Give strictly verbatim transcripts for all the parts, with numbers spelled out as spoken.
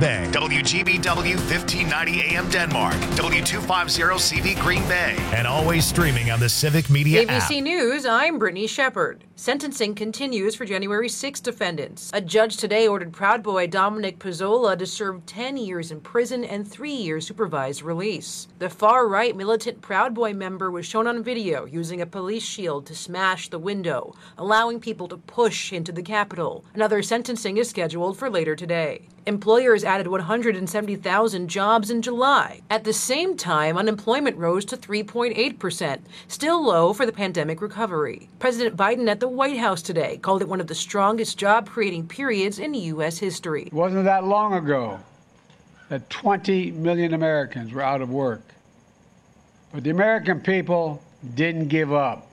Bay, W G B W fifteen ninety A M Denmark, W two fifty C V Green Bay, and always streaming on the Civic Media A B C app. News, I'm Brittany Shepard. Sentencing continues for January sixth defendants. A judge today ordered Proud Boy Dominic Pizzola to serve ten years in prison and three years supervised release. The far-right militant Proud Boy member was shown on video using a police shield to smash the window, allowing people to push into the Capitol. Another sentencing is scheduled for later today. Employers added one hundred seventy thousand jobs in July. At the same time, unemployment rose to three point eight percent, still low for the pandemic recovery. President Biden at the White House today called it one of the strongest job-creating periods in U S history. It wasn't that long ago that twenty million Americans were out of work. But the American people didn't give up.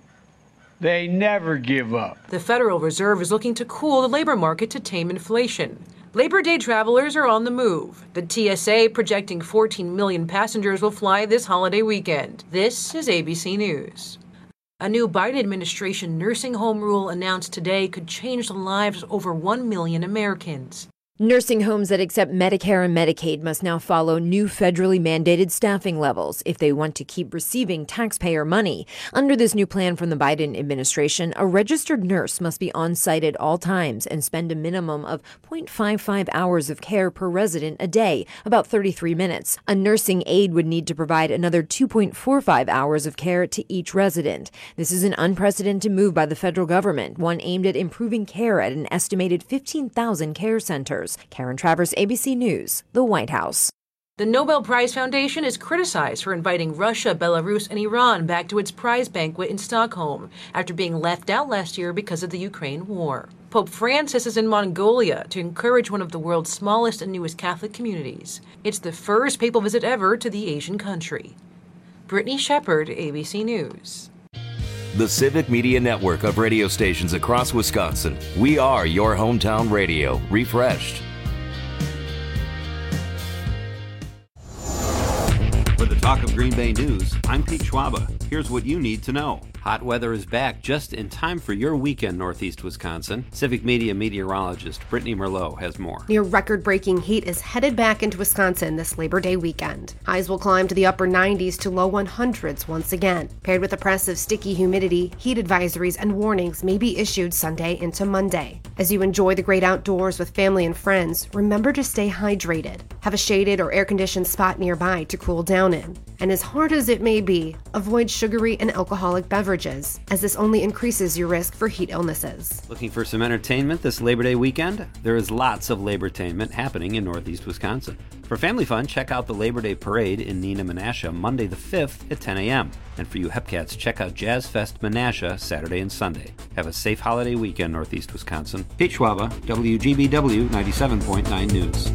They never give up. The Federal Reserve is looking to cool the labor market to tame inflation. Labor Day travelers are on the move. The T S A projecting fourteen million passengers will fly this holiday weekend. This is A B C News. A new Biden administration nursing home rule announced today could change the lives of over one million Americans. Nursing homes that accept Medicare and Medicaid must now follow new federally mandated staffing levels if they want to keep receiving taxpayer money. Under this new plan from the Biden administration, a registered nurse must be on site at all times and spend a minimum of zero point five five hours of care per resident a day, about thirty-three minutes. A nursing aide would need to provide another two point four five hours of care to each resident. This is an unprecedented move by the federal government, one aimed at improving care at an estimated fifteen thousand care centers. Karen Travers, A B C News, the White House. The Nobel Prize Foundation is criticized for inviting Russia, Belarus, and Iran back to its prize banquet in Stockholm after being left out last year because of the Ukraine war. Pope Francis is in Mongolia to encourage one of the world's smallest and newest Catholic communities. It's the first papal visit ever to the Asian country. Brittany Shepard, A B C News. The Civic Media Network of radio stations across Wisconsin. We are your hometown radio, refreshed. For the Talk of Green Bay News, I'm Pete Schwaba. Here's what you need to know. Hot weather is back just in time for your weekend, Northeast Wisconsin. Civic Media meteorologist Brittany Merlot has more. Near record-breaking heat is headed back into Wisconsin this Labor Day weekend. Highs will climb to the upper nineties to low hundreds once again. Paired with oppressive sticky humidity, heat advisories and warnings may be issued Sunday into Monday. As you enjoy the great outdoors with family and friends, remember to stay hydrated. Have a shaded or air-conditioned spot nearby to cool down in. And as hard as it may be, avoid sugary and alcoholic beverages, as this only increases your risk for heat illnesses. Looking for some entertainment this Labor Day weekend? There is lots of Labortainment happening in Northeast Wisconsin. For family fun, check out the Labor Day Parade in Neenah, Menasha, Monday the fifth at ten a.m. And for you Hepcats, check out Jazz Fest Menasha Saturday and Sunday. Have a safe holiday weekend, Northeast Wisconsin. Pete Schwaba, W G B W ninety-seven point nine News.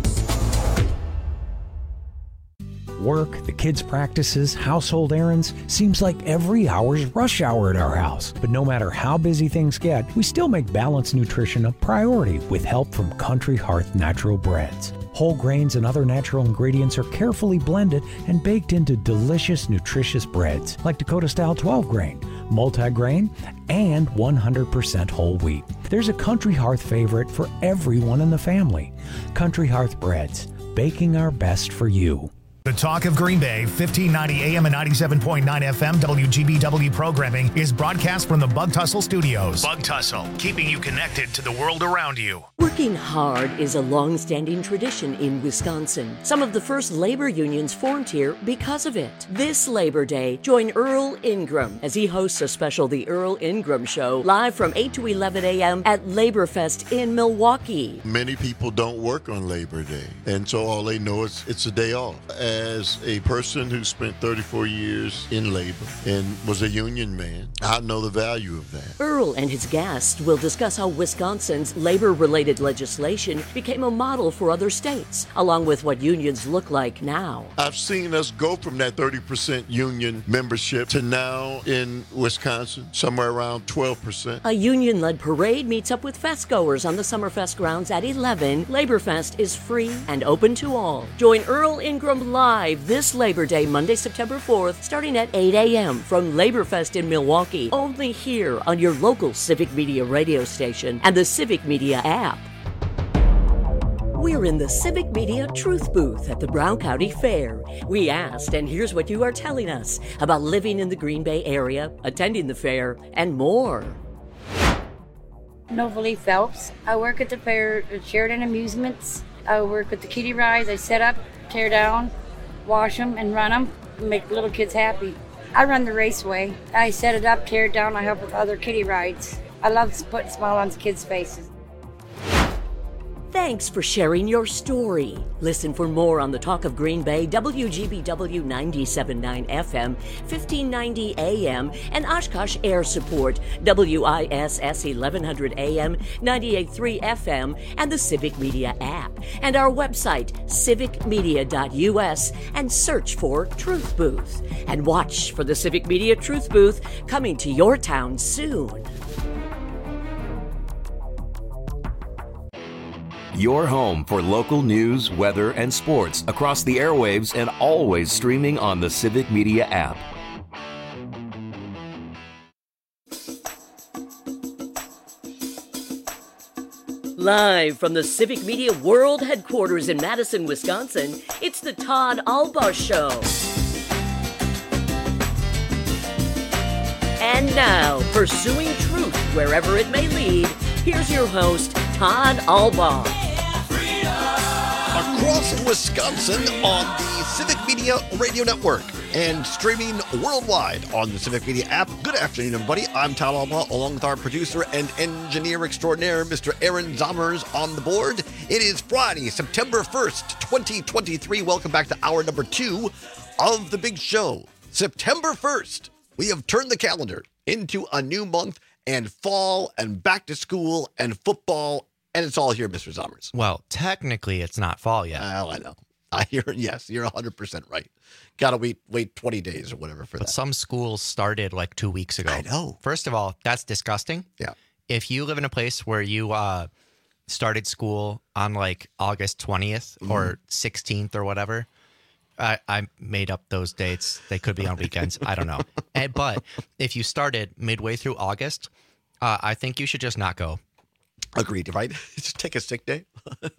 Work, the kids' practices, household errands, seems like every hour's rush hour at our house. But no matter how busy things get, we still make balanced nutrition a priority with help from Country Hearth Natural Breads. Whole grains and other natural ingredients are carefully blended and baked into delicious, nutritious breads like Dakota-style twelve grain, multi-grain, and one hundred percent whole wheat. There's a Country Hearth favorite for everyone in the family. Country Hearth Breads, baking our best for you. The Talk of Green Bay, fifteen ninety A M and ninety-seven point nine F M W G B W programming is broadcast from the Bug Tussle Studios. Bug Tussle, keeping you connected to the world around you. Working hard is a long-standing tradition in Wisconsin. Some of the first labor unions formed here because of it. This Labor Day, join Earl Ingram as he hosts a special The Earl Ingram Show live from eight to eleven a m at Laborfest in Milwaukee. Many people don't work on Labor Day, and so all they know is it's a day off. As a person who spent thirty-four years in labor and was a union man, I know the value of that. Earl and his guests will discuss how Wisconsin's labor-related legislation became a model for other states, along with what unions look like now. I've seen us go from that thirty percent union membership to now in Wisconsin, somewhere around twelve percent. A union-led parade meets up with festgoers on the Summerfest grounds at eleven. Laborfest is free and open to all. Join Earl Ingram live this Labor Day, Monday, September fourth, starting at eight a m from Laborfest in Milwaukee, only here on your local Civic Media radio station and the Civic Media app. We're in the Civic Media Truth Booth at the Brown County Fair. We asked, and here's what you are telling us about living in the Green Bay area, attending the fair, and more. Novalee Phelps. I work at the fair at Sheridan Amusements. I work with the kiddie rides. I set up, tear down, wash them, and run them, and make little kids happy. I run the raceway. I set it up, tear it down. I help with other kiddie rides. I love putting a smile on kids' faces. Thanks for sharing your story. Listen for more on the Talk of Green Bay, W G B W ninety-seven point nine F M, fifteen ninety A M, and Oshkosh Air Support, W I S S eleven hundred A M, ninety-eight point three F M, and the Civic Media app. And our website, civic media dot U S, and search for Truth Booth. And watch for the Civic Media Truth Booth coming to your town soon. Your home for local news, weather, and sports across the airwaves and always streaming on the Civic Media app. Live from the Civic Media World Headquarters in Madison, Wisconsin, it's the Todd Albaugh Show. And now, pursuing truth wherever it may lead, here's your host, Todd Albaugh. Across Wisconsin on the Civic Media Radio Network and streaming worldwide on the Civic Media app. Good afternoon, everybody. I'm Todd Albaugh, along with our producer and engineer extraordinaire, Mister Aaron Zommers, on the board. It is Friday, September first, twenty twenty-three. Welcome back to hour number two of the big show. September first, we have turned the calendar into a new month and fall and back to school and football. And it's all here, Mister Zommers. Well, technically, it's not fall yet. Well, I know. I hear, yes, you're one hundred percent right. Got to wait wait twenty days or whatever for but that. But some schools started like two weeks ago. I know. First of all, that's disgusting. Yeah. If you live in a place where you uh, started school on like August twentieth mm-hmm. or sixteenth or whatever, I, I made up those dates. They could be on weekends. I don't know. And, but if you started midway through August, uh, I think you should just not go. Agreed, right? Just take a sick day.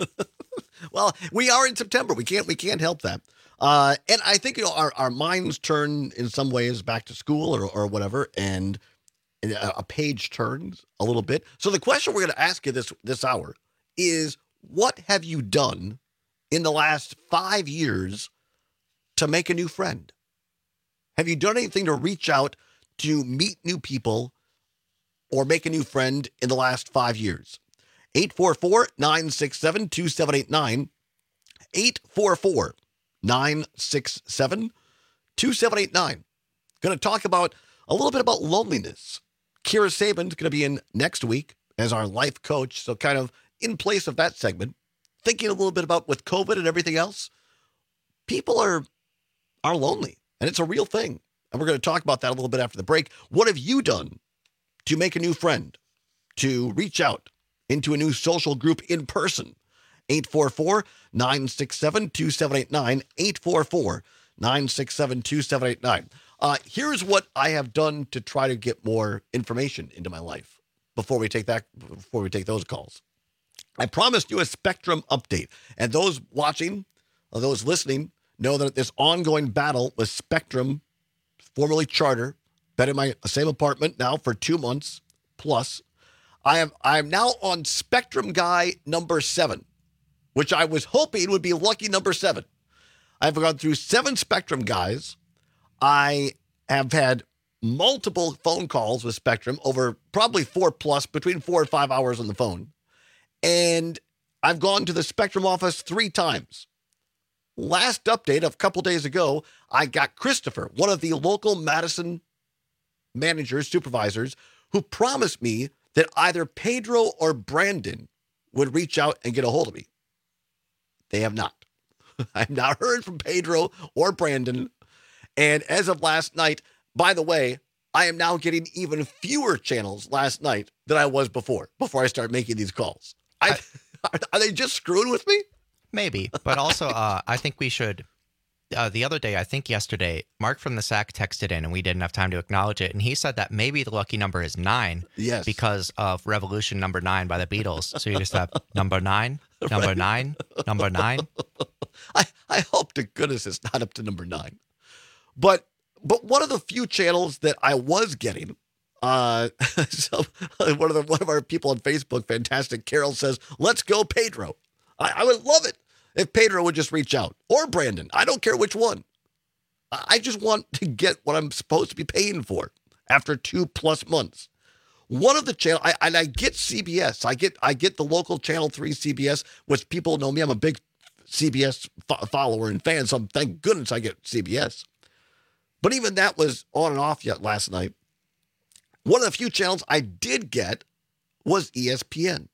Well, we are in September. We can't we can't help that. Uh, and I think you know our, our minds turn in some ways back to school or, or whatever, and a, a page turns a little bit. So the question we're going to ask you this this hour is, what have you done in the last five years to make a new friend? Have you done anything to reach out to meet new people or make a new friend in the last five years? eight four four, nine six seven, two seven eight nine. eight four four, nine six seven, two seven eight nine. Going to talk about a little bit about loneliness. Kira Saban's going to be in next week as our life coach. So kind of in place of that segment, thinking a little bit about with COVID and everything else, people are, are lonely, and it's a real thing. And we're going to talk about that a little bit after the break. What have you done to make a new friend, to reach out into a new social group in person? eight four four, nine six seven, two seven eight nine, eight four four, nine six seven, two seven eight nine. Uh, here's what I have done to try to get more information into my life before we take that, before we take those calls. I promised you a Spectrum update, and those watching, or those listening, know that this ongoing battle with Spectrum, formerly Charter, been in my same apartment now for two months plus. I am I am now on Spectrum guy number seven, which I was hoping would be lucky number seven. I've gone through seven Spectrum guys. I have had multiple phone calls with Spectrum over probably four plus, between four and five hours on the phone. And I've gone to the Spectrum office three times. Last update of a couple days ago, I got Christopher, one of the local Madison managers, supervisors, who promised me that either Pedro or Brandon would reach out and get a hold of me. They have not. I've not heard from Pedro or Brandon. And as of last night, by the way, I am now getting even fewer channels last night than I was before, before I start making these calls. I, I, are they just screwing with me? Maybe. But also, uh, I think we should uh, the other day, I think yesterday, Mark from the Sack texted in and we didn't have time to acknowledge it. And he said that maybe the lucky number is nine. Yes. Because of Revolution Number Nine by the Beatles. So you just have number nine, number right. nine, number nine. I, I hope to goodness it's not up to number nine. But but one of the few channels that I was getting, uh, so one of the one of our people on Facebook, Fantastic Carol, says, "Let's go, Pedro." I, I would love it if Pedro would just reach out, or Brandon. I don't care which one. I just want to get what I'm supposed to be paying for after two plus months. One of the channel, I, and I get C B S. I get I get the local Channel three C B S, which people know me. I'm a big C B S fo- follower and fan, so thank goodness I get C B S. But even that was on and off yet last night. One of the few channels I did get was E S P N.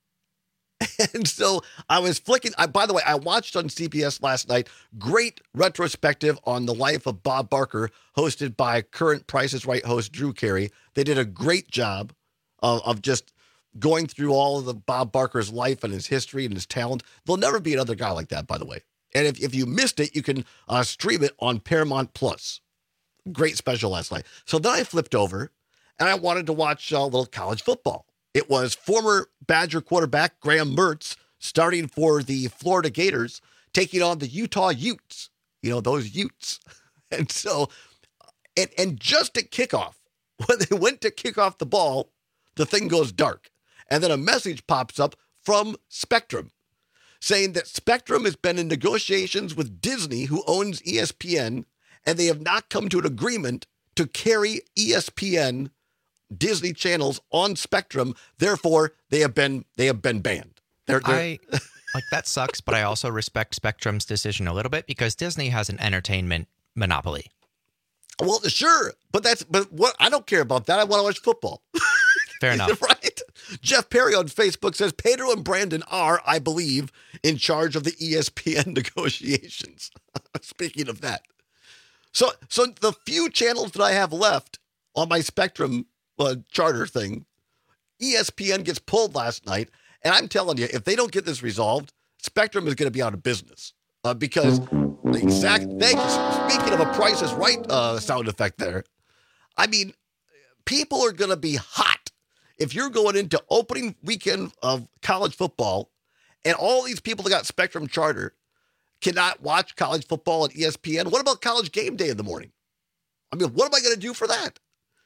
And so I was flicking. I, by the way, I watched on C B S last night, great retrospective on the life of Bob Barker, hosted by current Price is Right host Drew Carey. They did a great job of, of just going through all of the Bob Barker's life and his history and his talent. There'll never be another guy like that, by the way. And if, if you missed it, you can uh, stream it on Paramount Plus. Great special last night. So then I flipped over and I wanted to watch a little college football. It was former Badger quarterback Graham Mertz starting for the Florida Gators, taking on the Utah Utes. You know, those Utes. And so, and, and just at kickoff, when they went to kick off the ball, the thing goes dark. And then a message pops up from Spectrum saying that Spectrum has been in negotiations with Disney, who owns E S P N, and they have not come to an agreement to carry E S P N Disney channels on Spectrum. Therefore, they have been they have been banned. They're, they're... I like that sucks, but I also respect Spectrum's decision a little bit because Disney has an entertainment monopoly. Well, sure, but that's but what I don't care about that. I want to watch football. Fair enough, right? Jeff Perry on Facebook says Pedro and Brandon are, I believe, in charge of the E S P N negotiations. Speaking of that, so so the few channels that I have left on my Spectrum uh, charter thing, E S P N gets pulled last night, and I'm telling you, if they don't get this resolved, Spectrum is going to be out of business uh, because exact. Thank you. Speaking of a Price is Right uh, sound effect there, I mean, people are going to be hot. If you're going into opening weekend of college football and all these people that got Spectrum Charter cannot watch college football at E S P N, what about College Game Day in the morning? I mean, what am I going to do for that?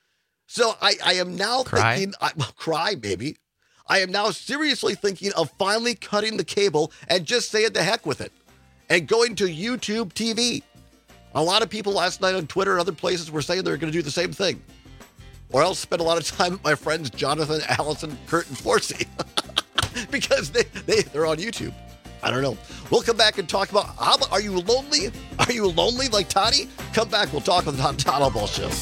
So I, I am now cry. thinking, I, well, cry, baby. I am now seriously thinking of finally cutting the cable and just saying the heck with it and going to YouTube T V. A lot of people last night on Twitter and other places were saying they're going to do the same thing. Or else spend a lot of time with my friends Jonathan, Allison, Kurt, and Forsey because they, they, they're on YouTube. I don't know. We'll come back and talk about, how about, are you lonely? Are you lonely like Toddy? Come back. We'll talk on the Tom Todd Ball Show.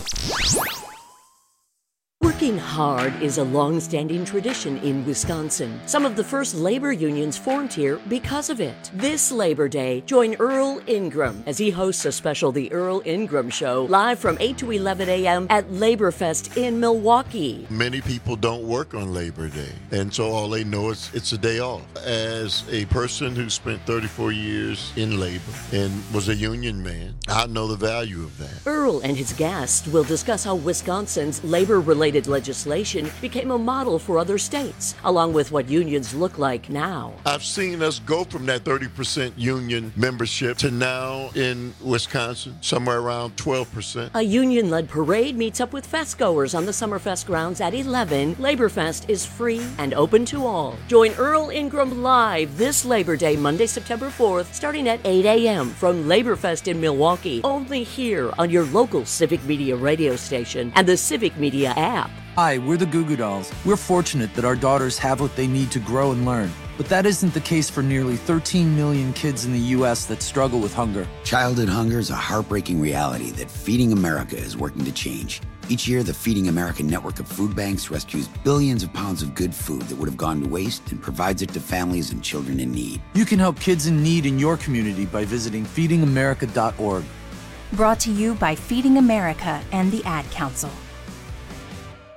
Working hard is a long-standing tradition in Wisconsin. Some of the first labor unions formed here because of it. This Labor Day, join Earl Ingram as he hosts a special The Earl Ingram Show live from eight to eleven a.m. at Laborfest in Milwaukee. Many people don't work on Labor Day, and so all they know is it's a day off. As a person who spent thirty-four years in labor and was a union man, I know the value of that. Earl and his guests will discuss how Wisconsin's labor-related legislation became a model for other states, along with what unions look like now. I've seen us go from that thirty percent union membership to now in Wisconsin, somewhere around twelve percent. A union-led parade meets up with festgoers on the Summerfest grounds at eleven. Laborfest is free and open to all. Join Earl Ingram live this Labor Day, Monday, September fourth, starting at eight a.m. from Laborfest in Milwaukee, only here on your local Civic Media radio station and the Civic Media app. Hi, we're the Goo Goo Dolls. We're fortunate that our daughters have what they need to grow and learn. But that isn't the case for nearly thirteen million kids in the U S that struggle with hunger. Childhood hunger is a heartbreaking reality that Feeding America is working to change. Each year, the Feeding America network of food banks rescues billions of pounds of good food that would have gone to waste and provides it to families and children in need. You can help kids in need in your community by visiting feeding america dot org. Brought to you by Feeding America and the Ad Council.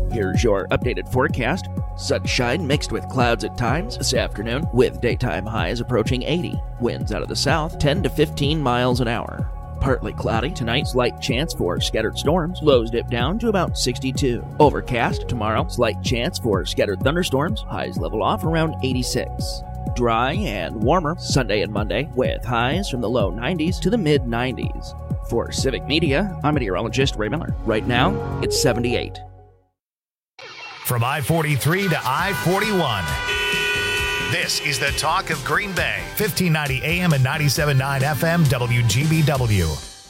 Here's your updated forecast. Sunshine mixed with clouds at times this afternoon, with daytime highs approaching eighty. Winds out of the south, ten to fifteen miles an hour. Partly cloudy tonight, slight chance for scattered storms. Lows dip down to about sixty-two. Overcast tomorrow, slight chance for scattered thunderstorms. Highs level off around eighty-six. Dry and warmer Sunday and Monday, with highs from the low nineties to the mid nineties. For Civic Media, I'm meteorologist Ray Miller. Right now, it's seventy-eight. From I forty-three to I forty-one. This is the talk of Green Bay. fifteen ninety A M and ninety-seven point nine F M W G B W.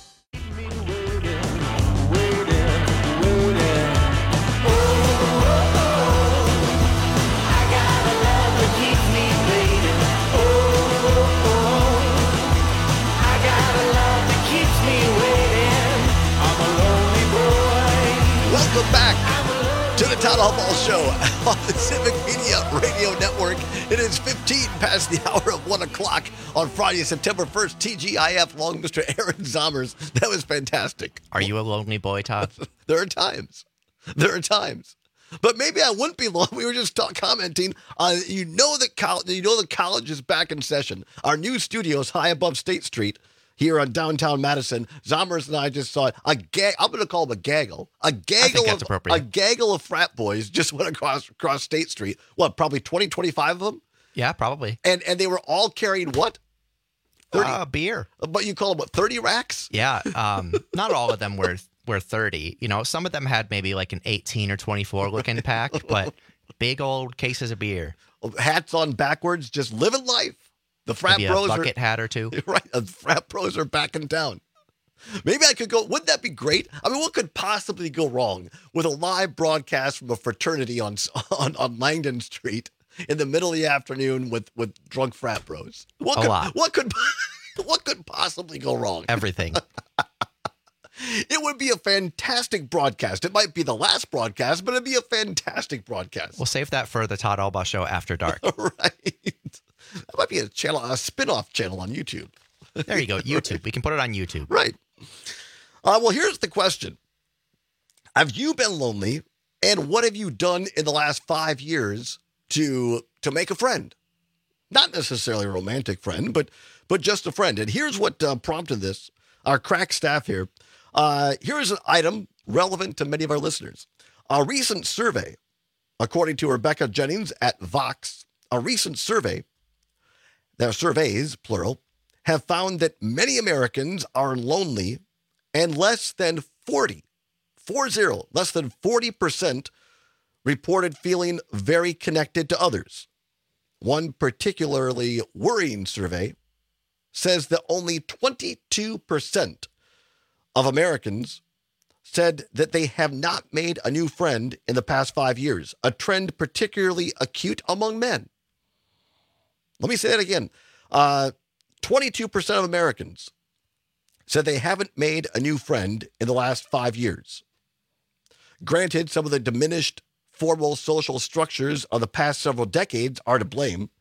Welcome back to the Todd Hall Show on the Civic Media Radio Network. It is fifteen past the hour of one o'clock on Friday, September first. T G I F along Mister Aaron Zommers. That was fantastic. Are you a lonely boy, Todd? There are times. There are times. But maybe I wouldn't be long. We were just talk, commenting on, you know that college, you know the college is back in session. Our new studios high above State Street here on downtown Madison. Zommers and I just saw a gag. I'm going to call them a gaggle. A gaggle of a gaggle of frat boys just went across across State Street. What, probably twenty, twenty-five of them? Yeah, probably. And and they were all carrying what? thirty Uh, beer. But you call them what, thirty racks? Yeah. Um, not all of them were were thirty. You know, some of them had maybe like an eighteen or twenty-four looking pack, but big old cases of beer. Hats on backwards, just living life. The frat Maybe bros a bucket are, hat or two. Right. The frat bros are back in town. Maybe I could go. Wouldn't that be great? I mean, what could possibly go wrong with a live broadcast from a fraternity on on, on Langdon Street in the middle of the afternoon with, with drunk frat bros? What a could, lot. What could what could possibly go wrong? Everything. It would be a fantastic broadcast. It might be the last broadcast, but it'd be a fantastic broadcast. We'll save that for the Todd Albaugh Show after dark. Right. That might be a channel, a spin-off channel on YouTube. There you go, YouTube. We can put it on YouTube. Right. Uh, well, here's the question. Have you been lonely, and what have you done in the last five years to to make a friend? Not necessarily a romantic friend, but but just a friend. And here's what uh, prompted this. Our crack staff here. Uh, here's an item relevant to many of our listeners. A recent survey, according to Rebecca Jennings at Vox, a recent survey, their surveys, plural, have found that many Americans are lonely, and less than forty, four zero, less than forty percent reported feeling very connected to others. One particularly worrying survey says that only twenty-two percent of Americans said that they have not made a new friend in the past five years, a trend particularly acute among men. Let me say that again. Uh, twenty-two percent of Americans said they haven't made a new friend in the last five years. Granted, some of the diminished formal social structures of the past several decades are to blame.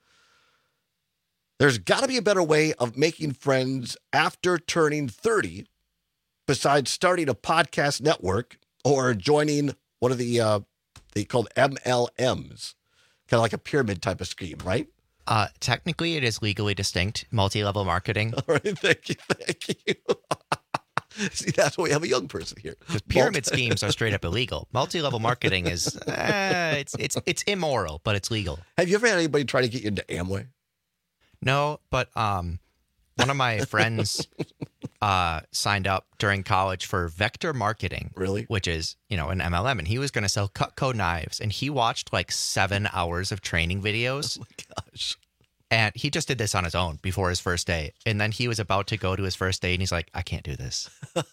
There's got to be a better way of making friends after turning thirty, besides starting a podcast network or joining one of the, uh, they called M L Ms, kind of like a pyramid type of scheme, right? Uh, technically, it is legally distinct, multi-level marketing. All right, thank you, thank you. See, that's why we have a young person here. Because pyramid Multi- schemes are straight up illegal. Multi-level marketing is, uh, it's it's it's immoral, but it's legal. Have you ever had anybody try to get you into Amway? No, but um, one of my friends uh, signed up during college for Vector Marketing. Really? Which is, you know, an M L M. And he was going to sell Cutco knives. And he watched like seven hours of training videos. Oh, my gosh. And he just did this on his own before his first day. And then he was about to go to his first day. And he's like, I can't do this.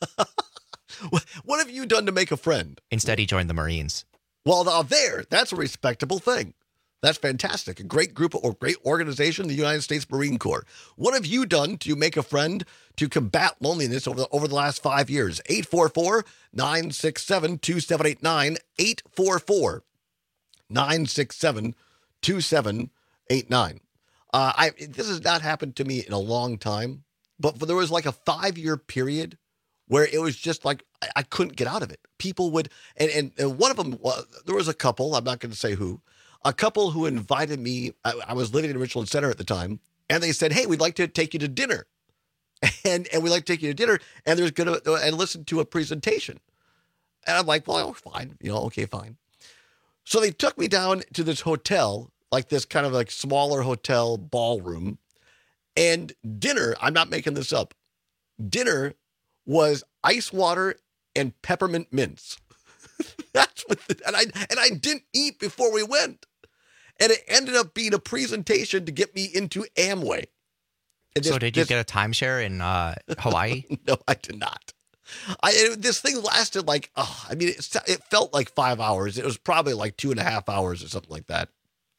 What have you done to make a friend? Instead, he joined the Marines. Well, now there, that's a respectable thing. That's fantastic. A great group or great organization, the United States Marine Corps. What have you done to make a friend to combat loneliness over the, over the last five years? eight four four, nine six seven, two seven eight nine, eight four four, nine six seven, two seven eight nine. Uh, I this has not happened to me in a long time, but there was like a five-year period where it was just like I, I couldn't get out of it. People would, and, and, and one of them, well, there was a couple, I'm not going to say who, a couple who invited me. I, I was living in Richland Center at the time, and they said, hey, we'd like to take you to dinner. And and we'd like to take you to dinner, and there's going to, and listen to a presentation. And I'm like, well, fine, you know, okay, fine. So they took me down to this hotel, like this kind of like smaller hotel ballroom, and dinner, I'm not making this up, dinner was ice water and peppermint mints. That's what, the, and I and I didn't eat before we went. And it ended up being a presentation to get me into Amway. And so this, did you this, get a timeshare in uh, Hawaii? No, I did not. I it, this thing lasted like, oh, I mean, it, it felt like five hours. It was probably like two and a half hours or something like that.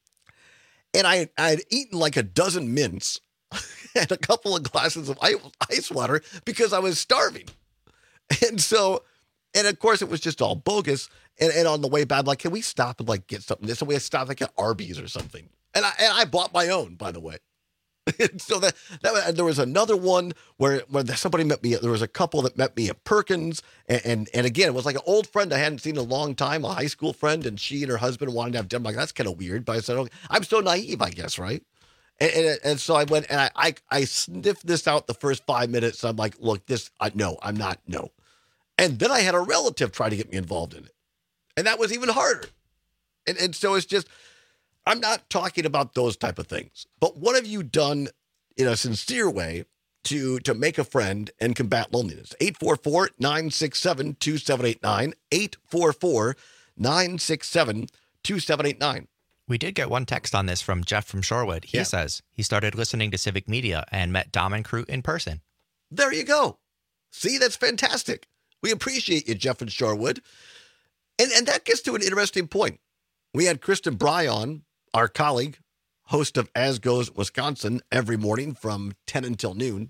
And I I had eaten like a dozen mints and a couple of glasses of ice, ice water because I was starving. And so, and of course, it was just all bogus. And, and on the way back, I'm like, can we stop and like get something? So we stopped like at Arby's or something. And I and I bought my own, by the way. So that, that there was another one where where somebody met me. There was a couple that met me at Perkins, and and, and again, it was like an old friend I hadn't seen in a long time, a high school friend, and she and her husband wanted to have dinner. I'm like, that's kind of weird, but I said, okay. I'm so naive, I guess, right? And, and and so I went and I I, I sniffed this out the first five minutes. I'm like, look, this uh, no, I'm not no. And then I had a relative try to get me involved in it, and that was even harder. And and so it's just. I'm not talking about those type of things, but what have you done in a sincere way to, to make a friend and combat loneliness? eight four four, nine six seven, two seven eight nine, eight four four, nine six seven, two seven eight nine. We did get one text on this from Jeff from Shorewood. He yeah. says he started listening to Civic Media and met Dom and Crute in person. There you go. See, that's fantastic. We appreciate you, Jeff and Shorewood. And, and that gets to an interesting point. We had Kristen Bry on, our colleague, host of As Goes Wisconsin, every morning from ten until noon.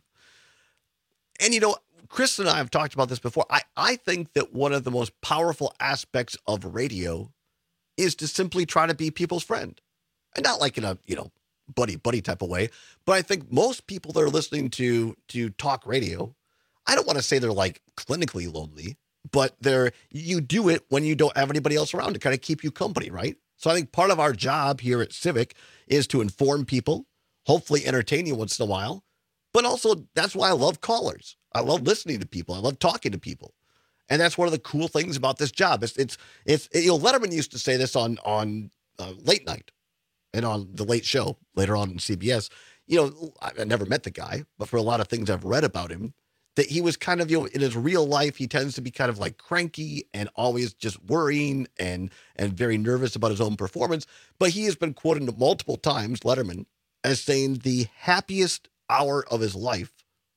And, you know, Chris and I have talked about this before. I, I think that one of the most powerful aspects of radio is to simply try to be people's friend. And not like in a, you know, buddy-buddy type of way. But I think most people that are listening to, to talk radio, I don't want to say they're like clinically lonely, but they're you do it when you don't have anybody else around to kind of keep you company, right? So I think part of our job here at Civic is to inform people, hopefully entertain you once in a while, but also that's why I love callers. I love listening to people. I love talking to people. And that's one of the cool things about this job. It's, it's, it's you know, Letterman used to say this on, on uh, late night and on the late show later on in C B S. You know, I, I never met the guy, but for a lot of things I've read about him, that he was kind of, you know, in his real life, he tends to be kind of like cranky and always just worrying and and very nervous about his own performance. But he has been quoted multiple times, Letterman, as saying the happiest hour of his life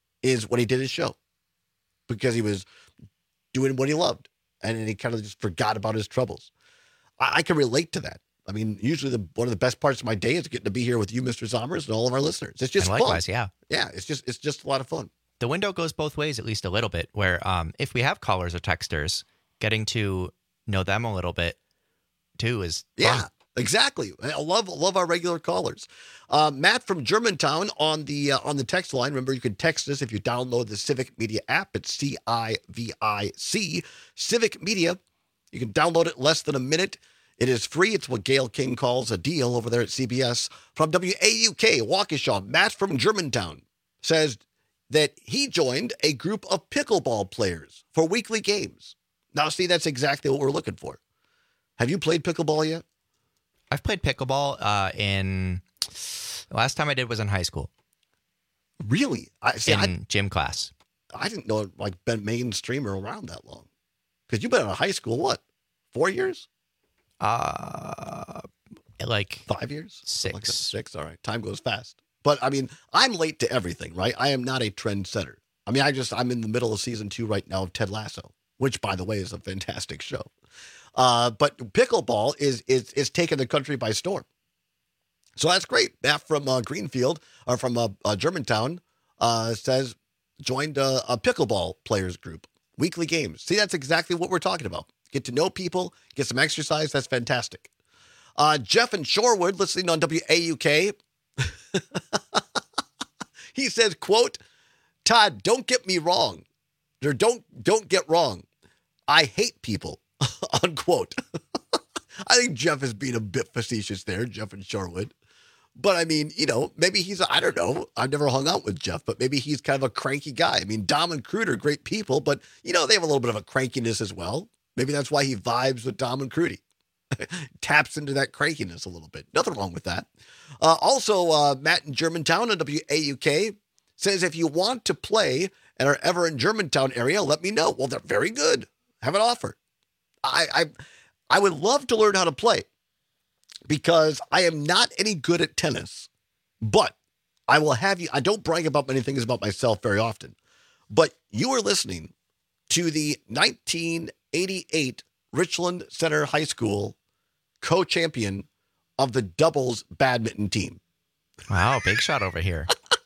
is when he did his show because he was doing what he loved and he kind of just forgot about his troubles. I, I can relate to that. I mean, usually the one of the best parts of my day is getting to be here with you, Mister Zommers, and all of our listeners. It's just and likewise, fun. yeah. Yeah, it's just it's just a lot of fun. The window goes both ways, at least a little bit, where um, if we have callers or texters, getting to know them a little bit, too, is fun. Yeah, exactly. I love love our regular callers. Uh, Matt from Germantown on the uh, on the text line. Remember, you can text us if you download the Civic Media app. It's C I V I C, Civic Media. You can download it in less than a minute. It is free. It's what Gail King calls a deal over there at C B S. From W A U K, Waukesha, Matt from Germantown says that he joined a group of pickleball players for weekly games. Now, see, that's exactly what we're looking for. Have you played pickleball yet? I've played pickleball uh, in, the last time I did was in high school. Really? I, see, in I, gym class. I didn't know it like been mainstream or around that long. Because you've been out of high school, what, four years? Uh, like five years? Six. Like six, all right. Time goes fast. But, I mean, I'm late to everything, right? I am not a trendsetter. I mean, I just, I'm in the middle of season two right now of Ted Lasso, which, by the way, is a fantastic show. Uh, but pickleball is, is, is taking the country by storm. So that's great. Matt from uh, Greenfield, or from uh, uh, Germantown, uh, says, joined a, a pickleball players group. Weekly games. See, that's exactly what we're talking about. Get to know people, get some exercise. That's fantastic. Uh, Jeff in Shorewood, listening on W A U K. He says, quote, Todd, don't get me wrong. Don't don't get wrong. I hate people, unquote. I think Jeff is being a bit facetious there, Jeff in Shorewood. But I mean, you know, maybe he's, I don't know. I've never hung out with Jeff, but maybe he's kind of a cranky guy. I mean, Dom and Crude are great people, but, you know, they have a little bit of a crankiness as well. Maybe that's why he vibes with Dom and Crudy. Taps into that crankiness a little bit. Nothing wrong with that. Uh, also, uh, Matt in Germantown on W A U K says, if you want to play and are ever in Germantown area, let me know. Well, they're very good. Have an offer. I, I, I would love to learn how to play because I am not any good at tennis, but I will have you. I don't brag about many things about myself very often, but you are listening to the nineteen eighty-eight Richland Center High School co-champion of the doubles badminton team. Wow, big shot over here.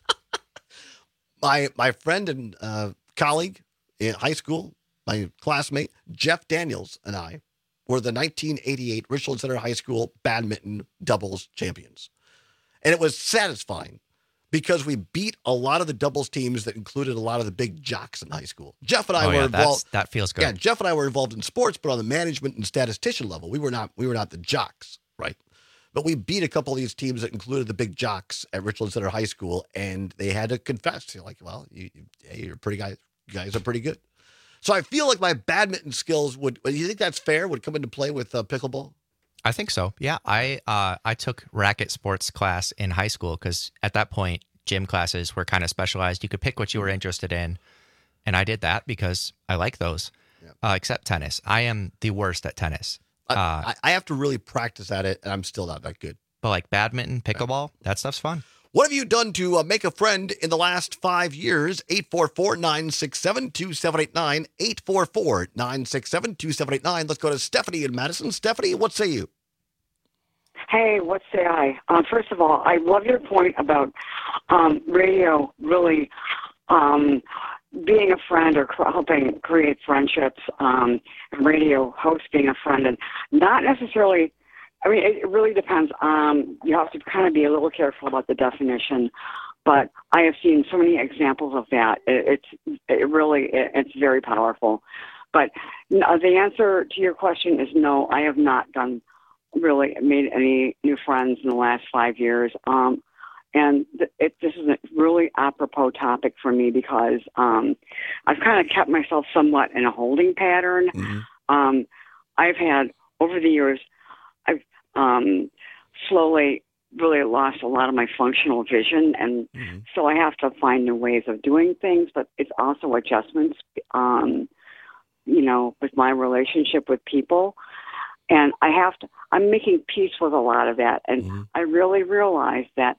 my my friend and uh, colleague in high school, my classmate, Jeff Daniels, and I were the nineteen eighty-eight Richland Center High School badminton doubles champions. And it was satisfying because we beat a lot of the doubles teams that included a lot of the big jocks in high school. Jeff and I oh, were yeah, involved. That feels good. Yeah, Jeff and I were involved in sports, but on the management and statistician level, we were not we were not the jocks, right? But we beat a couple of these teams that included the big jocks at Richland Center High School, and they had to confess. They're like, well, you, you, hey, you're pretty guys. You guys are pretty good. So I feel like my badminton skills would, do you think that's fair, would come into play with uh, pickleball? I think so. Yeah. I uh, I took racket sports class in high school because at that point, gym classes were kind of specialized. You could pick what you were interested in. And I did that because I like those, yeah. uh, except tennis. I am the worst at tennis. I, uh, I, I have to really practice at it, and I'm still not that good. But like badminton, pickleball, that stuff's fun. What have you done to uh, make a friend in the last five years? eight four four, nine six seven, two seven eight nine. eight four four, nine six seven, two seven eight nine. Let's go to Stephanie in Madison. Stephanie, what say you? Hey, what say I? Uh, first of all, I love your point about um, radio really um, being a friend or cr- helping create friendships, um, and radio host being a friend, and not necessarily, I mean, it, it really depends. Um, you have to kind of be a little careful about the definition, but I have seen so many examples of that. It, it's it really, it, it's very powerful. But no, the answer to your question is no, I have not done really made any new friends in the last five years. Um, and th- it, this is a really apropos topic for me because um, I've kind of kept myself somewhat in a holding pattern. Mm-hmm. Um, I've had, over the years, I've um, slowly really lost a lot of my functional vision. And mm-hmm. so I have to find new ways of doing things, but it's also adjustments, um, you know, with my relationship with people. And I have to, I'm making peace with a lot of that. And mm-hmm. I really realize that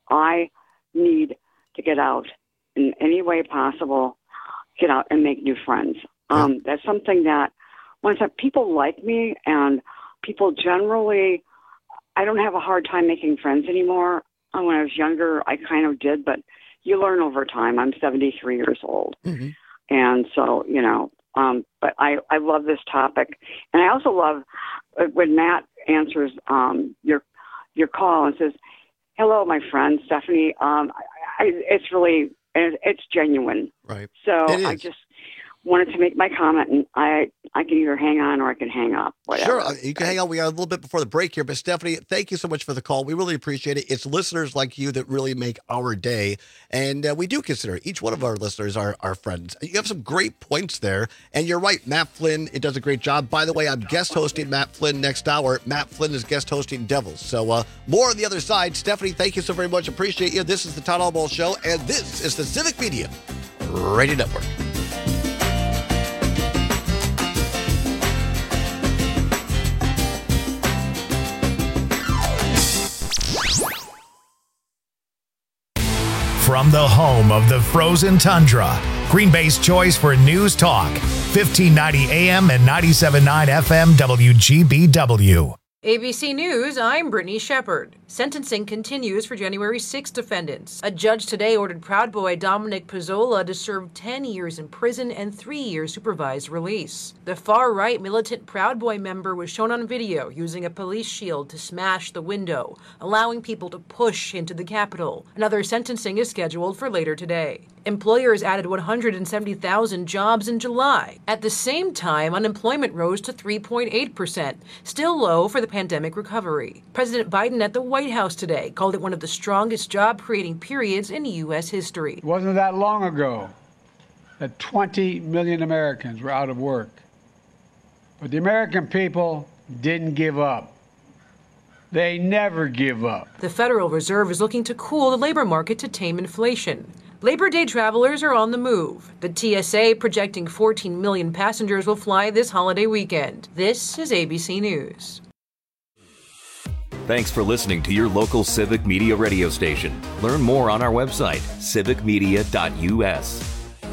I need to get out in any way possible, get out and make new friends. Yeah. Um, that's something that once I, people like me and people generally, I don't have a hard time making friends anymore. Uh, when I was younger, I kind of did, but you learn over time. I'm seventy-three years old. Mm-hmm. And so, you know, Um, but I, I love this topic. And I also love when Matt answers um, your your call and says, hello, my friend, Stephanie. Um, I, I, it's really, it's genuine. Right. So I just wanted to make my comment, and I, I can either hang on or I can hang up. Whatever. Sure, you can hang on. We are a little bit before the break here, but Stephanie, thank you so much for the call. We really appreciate it. It's listeners like you that really make our day, and uh, we do consider each one of our listeners our, our friends. You have some great points there, and you're right, Matt Flynn, it does a great job. By the way, I'm guest hosting Matt Flynn next hour. Matt Flynn is guest hosting Devils, so uh, more on the other side. Stephanie, thank you so very much. Appreciate you. This is the Todd Albaugh Show, and this is the Civic Media Radio Network. From the home of the frozen tundra, Green Bay's choice for news talk, fifteen ninety A M and ninety-seven point nine F M W G B W. A B C News, I'm Brittany Shepard. Sentencing continues for January sixth defendants. A judge today ordered Proud Boy Dominic Pizzola to serve ten years in prison and three years supervised release. The far-right militant Proud Boy member was shown on video using a police shield to smash the window, allowing people to push into the Capitol. Another sentencing is scheduled for later today. Employers added one hundred seventy thousand jobs in July. At the same time, unemployment rose to three point eight percent, still low for the pandemic recovery. President Biden at the White House today called it one of the strongest job-creating periods in U S history. It wasn't that long ago that twenty million Americans were out of work. But the American people didn't give up. They never give up. The Federal Reserve is looking to cool the labor market to tame inflation. Labor Day travelers are on the move. The T S A projecting fourteen million passengers will fly this holiday weekend. This is A B C News. Thanks for listening to your local Civic Media radio station. Learn more on our website, civic media dot u s.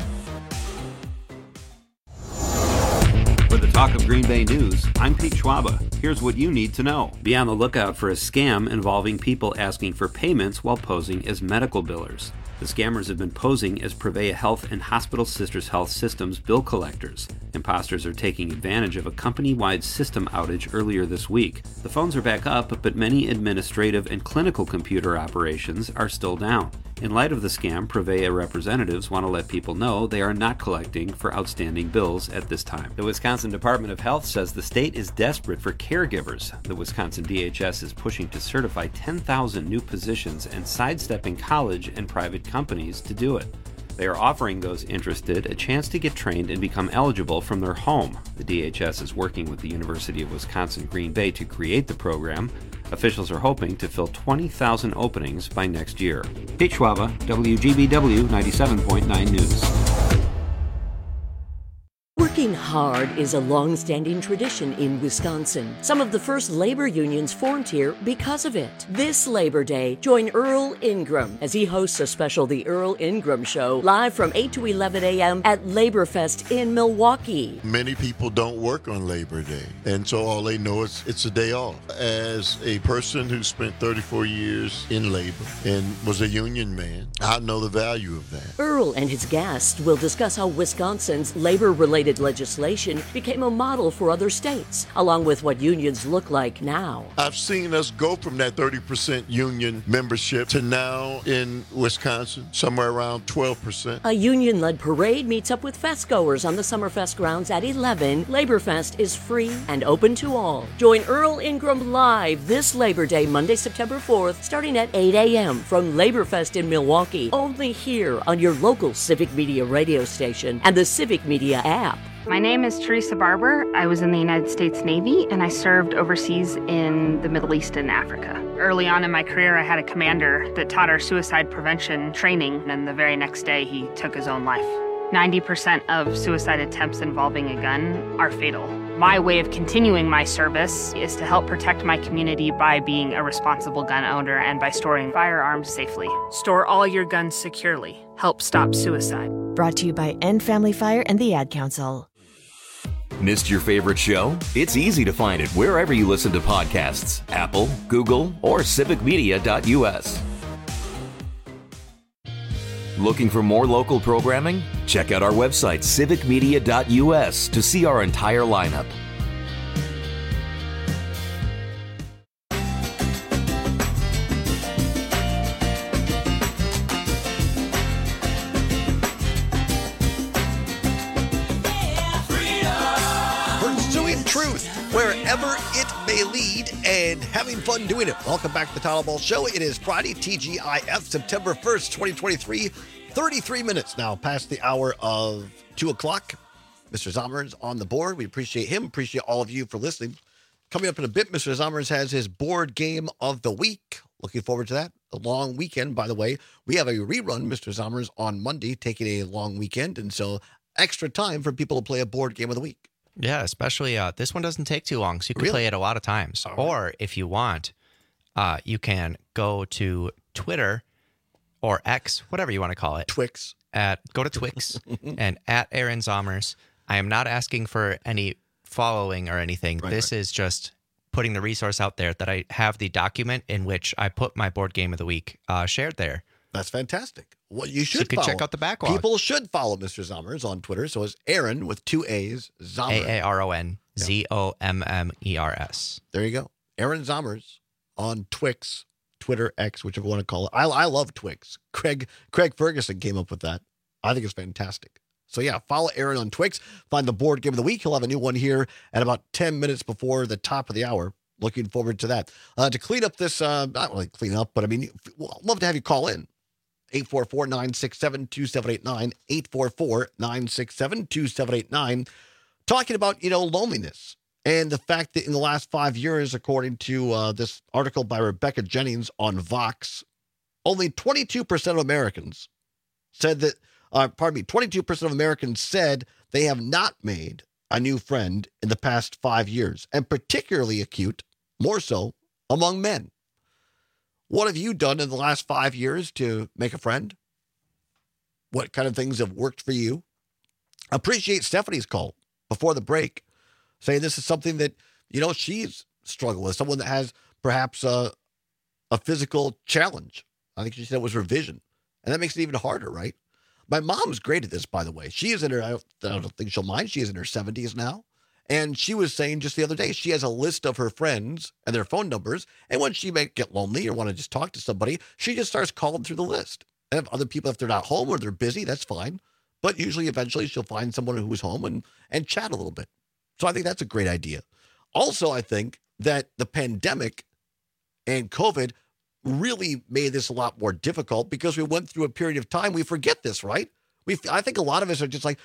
For the Talk of Green Bay News, I'm Pete Schwaba. Here's what you need to know. Be on the lookout for a scam involving people asking for payments while posing as medical billers. The scammers have been posing as Prevea Health and Hospital Sisters Health Systems bill collectors. Imposters are taking advantage of a company-wide system outage earlier this week. The phones are back up, but many administrative and clinical computer operations are still down. In light of the scam, Prevea representatives want to let people know they are not collecting for outstanding bills at this time. The Wisconsin Department of Health says the state is desperate for caregivers. The Wisconsin D H S is pushing to certify ten thousand new positions and sidestepping college and private companies to do it. They are offering those interested a chance to get trained and become eligible from their home. The D H S is working with the University of Wisconsin-Green Bay to create the program. Officials are hoping to fill twenty thousand openings by next year. Pete Schwaba, W G B W ninety-seven point nine News. Working hard is a long-standing tradition in Wisconsin. Some of the first labor unions formed here because of it. This Labor Day, join Earl Ingram as he hosts a special The Earl Ingram Show live from eight to eleven a.m. at LaborFest in Milwaukee. Many people don't work on Labor Day, and so all they know is it's a day off. As a person who spent thirty-four years in labor and was a union man, I know the value of that. Earl and his guests will discuss how Wisconsin's labor-related legislation became a model for other states, along with what unions look like now. I've seen us go from that thirty percent union membership to now in Wisconsin, somewhere around twelve percent. A union-led parade meets up with fest-goers on the Summerfest grounds at eleven. LaborFest is free and open to all. Join Earl Ingram live this Labor Day, Monday, September fourth, starting at eight a.m. from LaborFest in Milwaukee, only here on your local Civic Media radio station and the Civic Media app. My name is Teresa Barber. I was in the United States Navy and I served overseas in the Middle East and Africa. Early on in my career, I had a commander that taught our suicide prevention training, and the very next day he took his own life. ninety percent of suicide attempts involving a gun are fatal. My way of continuing my service is to help protect my community by being a responsible gun owner and by storing firearms safely. Store all your guns securely. Help stop suicide. Brought to you by End Family Fire and the Ad Council. Missed your favorite show? It's easy to find it wherever you listen to podcasts. Apple, Google, or civic media dot u s. Looking for more local programming? Check out our website, civic media dot u s, to see our entire lineup. Pursuing truth wherever it may lead and having fun doing it. Welcome back to the Tyler Ball Show. It is Friday, T G I F, September first, twenty twenty-three. thirty-three minutes now past the hour of two o'clock. Mister Zomer's on the board. We appreciate him. Appreciate all of you for listening. Coming up in a bit, Mister Zomer's has his board game of the week. Looking forward to that. A long weekend, by the way. We have a rerun, Mister Zomer's, on Monday, taking a long weekend. And so extra time for people to play a board game of the week. Yeah, especially uh, this one doesn't take too long, so you can Really? play it a lot of times. All right. Or if you want, uh, you can go to Twitter or X, whatever you want to call it. Twix. At go to Twix and at Aaron Zomers. I am not asking for any following or anything. Right, this right. is just putting the resource out there that I have the document in which I put my board game of the week uh, shared there. That's fantastic. Well, you should so you can follow. check out the backlog. People should follow Mister Zommers on Twitter. So it's Aaron with two A's, Zommers. A A R O N Z O M M E R S. There you go. Aaron Zommers on Twix, Twitter, X, whichever you want to call it. I, I love Twix. Craig Craig Ferguson came up with that. I think it's fantastic. So yeah, follow Aaron on Twix. Find the board game of the week. He'll have a new one here at about ten minutes before the top of the hour. Looking forward to that. Uh, to clean up this, uh, not really clean up, but I mean, we'd love to have you call in. eight four four, nine six seven, two seven eight nine, eight four four, nine six seven, two seven eight nine. Talking about, you know, loneliness and the fact that in the last five years, according to uh, this article by Rebecca Jennings on Vox, only twenty-two percent of Americans said that, uh, pardon me, twenty-two percent of Americans said they have not made a new friend in the past five years, and particularly acute, more so, among men. What have you done in the last five years to make a friend? What kind of things have worked for you? Appreciate Stephanie's call before the break, saying this is something that, you know, she's struggled with, someone that has perhaps a, a physical challenge. I think she said it was her vision. And that makes it even harder, right? My mom's great at this, by the way. She is in her, I don't, I don't think she'll mind, she is in her seventies now. And she was saying just the other day, she has a list of her friends and their phone numbers. And when she may get lonely or want to just talk to somebody, she just starts calling through the list. And if other people, if they're not home or they're busy, that's fine. But usually, eventually, she'll find someone who's home and, and chat a little bit. So I think that's a great idea. Also, I think that the pandemic and COVID really made this a lot more difficult because we went through a period of time. We forget this, right? We, I think a lot of us are just like,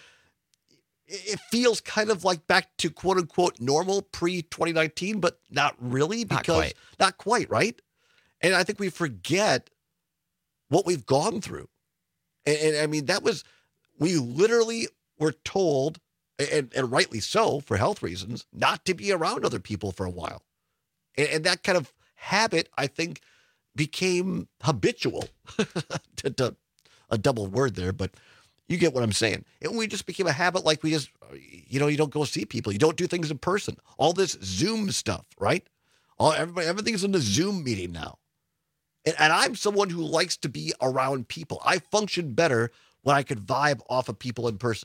it feels kind of like back to quote unquote normal pre twenty nineteen, but not really because not quite. not quite, right? And I think we forget what we've gone through. And, and I mean, that was, we literally were told, and, and rightly so for health reasons, not to be around other people for a while. And, and that kind of habit, I think, became habitual. to, to, a double word there, but you get what I'm saying. And we just became a habit, like we just, you know, you don't go see people. You don't do things in person. All this Zoom stuff, right? All everybody, everything's in the Zoom meeting now. And, and I'm someone who likes to be around people. I function better when I could vibe off of people in person.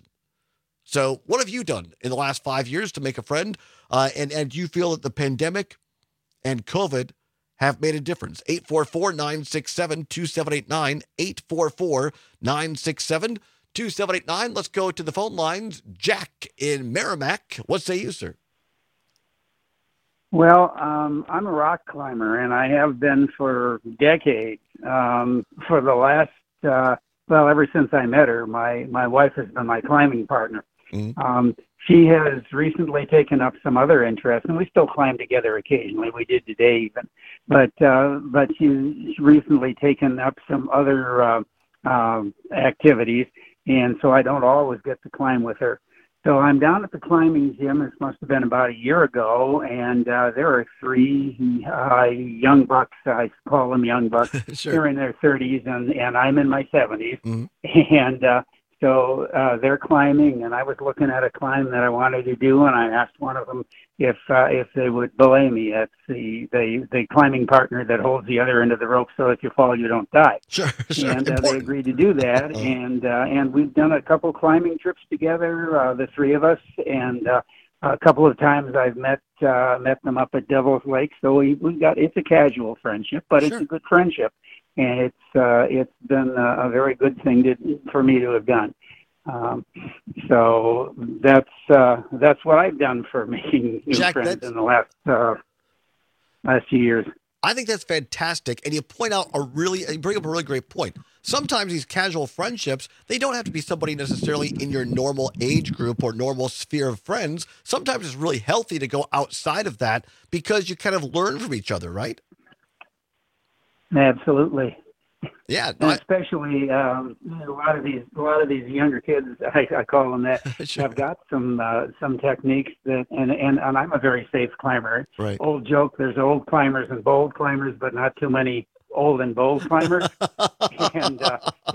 So what have you done in the last five years to make a friend? Uh, and, and do you feel that the pandemic and COVID have made a difference? eight four four, nine six seven, two seven eight nine, eight four four, nine six seven, two seven eight nine. Let's go to the phone lines. Jack in Merrimack. What say you, sir? Well, um, I'm a rock climber, and I have been for decades. Um, for the last, uh, well, ever since I met her, my, my wife has been my climbing partner. Mm-hmm. Um, she has recently taken up some other interests, and we still climb together occasionally. We did today even. But uh, but she's recently taken up some other uh, um, activities, and so I don't always get to climb with her. So I'm down at the climbing gym. This must have been about a year ago, and uh, there are three uh, young bucks. I call them young bucks. Sure. They're in their thirties, and, and I'm in my seventies. Mm-hmm. And uh, so uh, they're climbing, and I was looking at a climb that I wanted to do, and I asked one of them if uh, if they would belay me. That's the, the, the climbing partner that holds the other end of the rope, so if you fall, you don't die. Sure, sure. And uh, they agreed to do that, uh-huh. and uh, and we've done a couple climbing trips together, uh, the three of us, and uh, a couple of times I've met uh, met them up at Devil's Lake. So we we got it's a casual friendship, but sure. It's a good friendship. And it's uh, it's been a, a very good thing to, for me to have done. Um, so that's uh, that's what I've done for making new Jack, friends in the last uh, last few years. I think that's fantastic, and you point out a really, you bring up a really great point. Sometimes these casual friendships, they don't have to be somebody necessarily in your normal age group or normal sphere of friends. Sometimes it's really healthy to go outside of that because you kind of learn from each other, right? Absolutely. Yeah, no, especially um, a lot of these a lot of these younger kids, I, I call them that, sure. have got some uh, some techniques that, and, and and I'm a very safe climber. Right. Old joke: there's old climbers and bold climbers, but not too many old and bold climbers. and uh,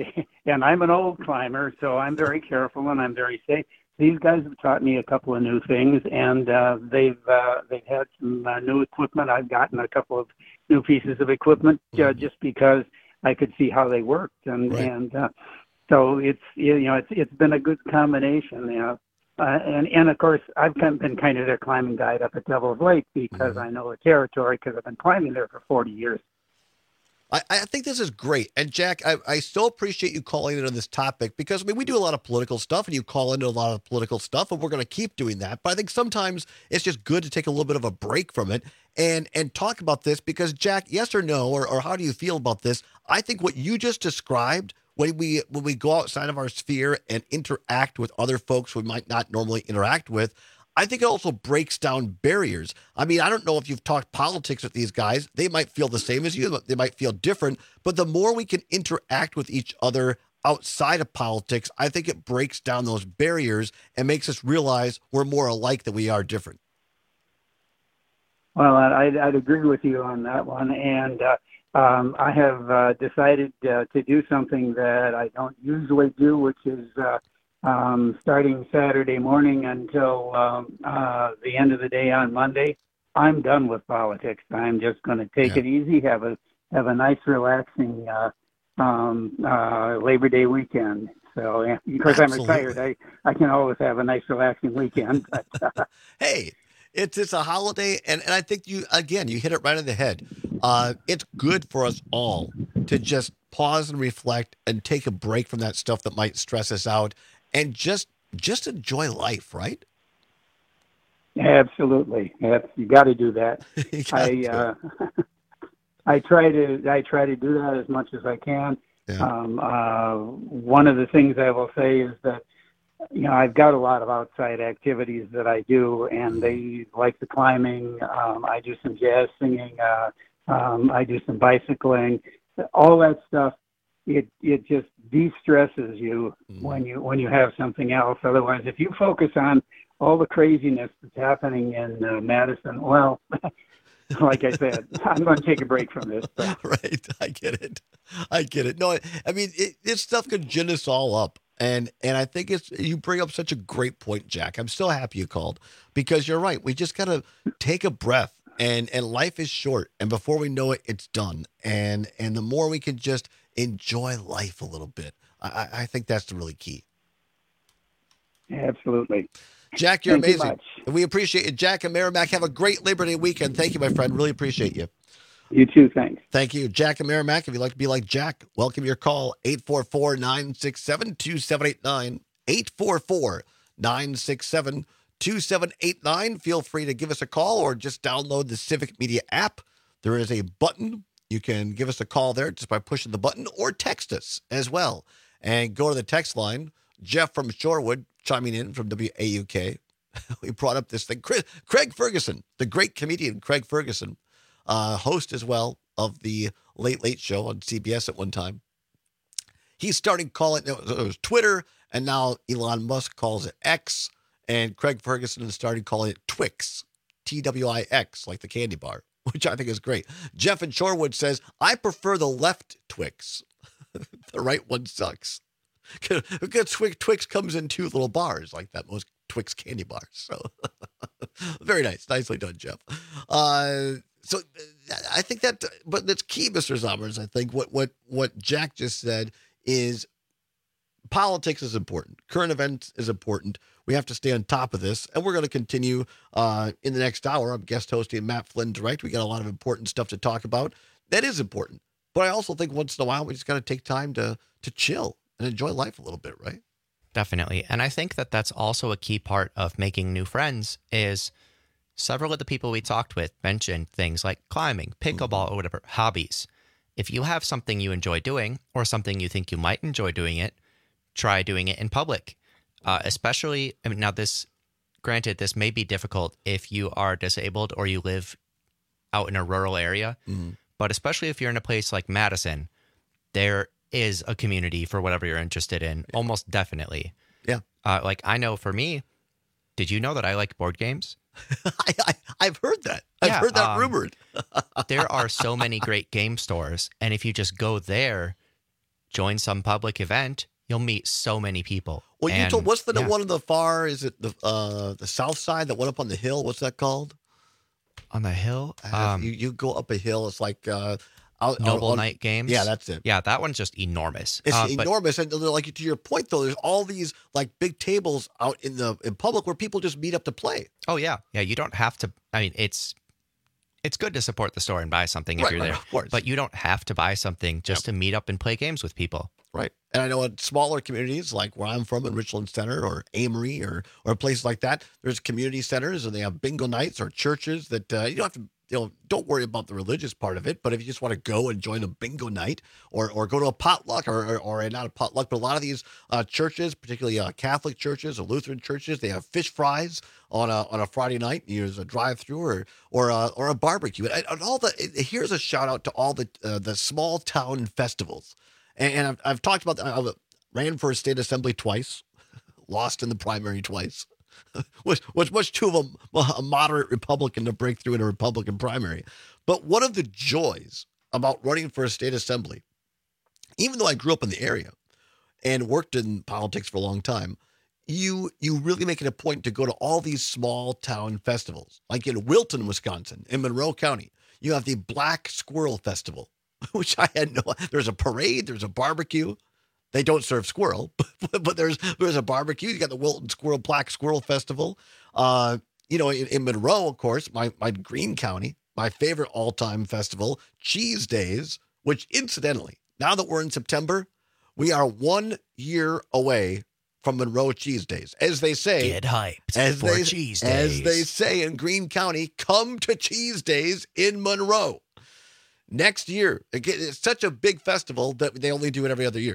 and I'm an old climber, so I'm very careful and I'm very safe. These guys have taught me a couple of new things, and uh, they've uh, they've had some uh, new equipment. I've gotten a couple of new pieces of equipment uh, just because I could see how they worked, and Right. and uh, so it's you know it's it's been a good combination. You know. Uh, and, and of course, I've kind of been kind of their climbing guide up at Devil's Lake because I know the territory because I've been climbing there for forty years. I, I think this is great. And Jack, I, I so appreciate you calling in on this topic because I mean, we do a lot of political stuff and you call into a lot of political stuff and we're going to keep doing that. But I think sometimes it's just good to take a little bit of a break from it and, and talk about this because Jack, yes or no, or, or how do you feel about this? I think what you just described when we, when we go outside of our sphere and interact with other folks we might not normally interact with, I think it also breaks down barriers. I mean, I don't know if you've talked politics with these guys. They might feel the same as you. They might feel different. But the more we can interact with each other outside of politics, I think it breaks down those barriers and makes us realize we're more alike than we are different. Well, I'd, I'd agree with you on that one. And uh, um, I have uh, decided uh, to do something that I don't usually do, which is uh, Um, starting Saturday morning until um, uh, the end of the day on Monday, I'm done with politics. I'm just going to take Yeah. it easy, have a have a nice, relaxing uh, um, uh, Labor Day weekend. So, yeah, because I'm Absolutely. retired, I, I can always have a nice, relaxing weekend. But, uh, Hey, it's it's a holiday, and, and I think you again you hit it right on the head. Uh, it's good for us all to just pause and reflect and take a break from that stuff that might stress us out, and just just enjoy life, right? absolutely, That's, you got to do that. You got I uh, I try to I try to do that as much as I can. Yeah. Um, uh, one of the things I will say is that you know I've got a lot of outside activities that I do, and they like the climbing. Um, I do some jazz singing. Uh, um, I do some bicycling. All that stuff. It it just de-stresses you when you when you have something else. Otherwise, if you focus on all the craziness that's happening in uh, Madison, well, like I said, I'm going to take a break from this. So. Right, I get it. I get it. No, I, I mean, it, this stuff could gin us all up. And and I think it's you bring up such a great point, Jack. I'm so happy you called because you're right. We just got to take a breath and and life is short. And before we know it, it's done. And and the more we can just enjoy life a little bit, I, I think that's the really key. Absolutely. Jack, you're Thank you amazing. much. We appreciate you. Jack and Merrimack, have a great Labor Day weekend. Thank you, my friend. Really appreciate you. You too, thanks. Thank you. Jack and Merrimack, if you'd like to be like Jack, welcome your call, eight four four, nine six seven, two seven eight nine, eight four four, nine six seven, two seven eight nine. Feel free to give us a call or just download the Civic Media app. There is a button. You can give us a call there just by pushing the button or text us as well. And go to the text line. Jeff from Shorewood chiming in from W A U K. We brought up this thing. Chris, Craig Ferguson, the great comedian Craig Ferguson, uh, host as well of the Late Late Show on C B S at one time. He's starting to call it, it was Twitter, and now Elon Musk calls it X, and Craig Ferguson is starting calling it Twix, T W I X, like the candy bar, which I think is great. Jeff in Shorewood says, I prefer the left Twix. The right one sucks. Because Twix, Twix comes in two little bars, like that most Twix candy bars. So very nice. Nicely done, Jeff. Uh, so I think that, but that's key, Mister Zommers. I think what, what, what Jack just said is politics is important. Current events is important. We have to stay on top of this. And we're going to continue uh, in the next hour. I'm guest hosting Matt Flynn Direct. We got a lot of important stuff to talk about. That is important. But I also think once in a while, we just got to take time to to chill and enjoy life a little bit, right? Definitely. And I think that that's also a key part of making new friends is several of the people we talked with mentioned things like climbing, pickleball, or whatever, hobbies. If you have something you enjoy doing or something you think you might enjoy doing it, try doing it in public. Uh, especially, I mean, now this, granted, this may be difficult if you are disabled or you live out in a rural area, mm-hmm. but especially if you're in a place like Madison, there is a community for whatever you're interested in, yeah. Almost definitely. Yeah. Uh, like I know for me, did you know that I like board games? I, I, I've heard that. I've yeah, heard that um, rumored. There are so many great game stores, and if you just go there, join some public event, you'll meet so many people. Well, and, you told, what's the yeah. one on the far, is it the uh, the south side, that one up on the hill? What's that called? On the hill? Uh, Um, you, you go up a hill, it's like... Uh, out, Noble out on, Night Games? Yeah, that's it. Yeah, that one's just enormous. It's Uh, but- enormous. And like to your point, though, there's all these like big tables out in the in public where people just meet up to play. Oh, yeah. Yeah, you don't have to... I mean, it's it's good to support the store and buy something if Right, you're right, there. of course. But you don't have to buy something just to meet up and play games with people. Right. And I know in smaller communities like where I'm from in Richland Center or Amory or or places like that, there's community centers and they have bingo nights or churches that uh, you don't have to, you know, don't worry about the religious part of it. But if you just want to go and join a bingo night or or go to a potluck or, or, or not a potluck, but a lot of these uh, churches, particularly uh, Catholic churches or Lutheran churches, they have fish fries on a on a Friday night. There's a drive-through or or a, or a barbecue. And, and all the here's a shout out to all the uh, the small town festivals. And, and I've, I've talked about that. I ran for a state assembly twice, lost in the primary twice, which was much too of a, a moderate Republican to break through in a Republican primary. But one of the joys about running for a state assembly, even though I grew up in the area and worked in politics for a long time, you you really make it a point to go to all these small town festivals. Like in Wilton, Wisconsin, in Monroe County, you have the Black Squirrel Festival, which I had no, there's a parade, there's a barbecue. They don't serve squirrel, but, but there's there's a barbecue. You got the Wilton Squirrel Black Squirrel Festival. Uh, you know, in, in Monroe, of course, my, my Greene County, my favorite all-time festival, Cheese Days, which incidentally, now that we're in September, we are one year away from Monroe Cheese Days. As they say, Get hyped as for they, Cheese As Days. they say in Greene County, come to Cheese Days in Monroe. Next year, again, it's such a big festival that they only do it every other year.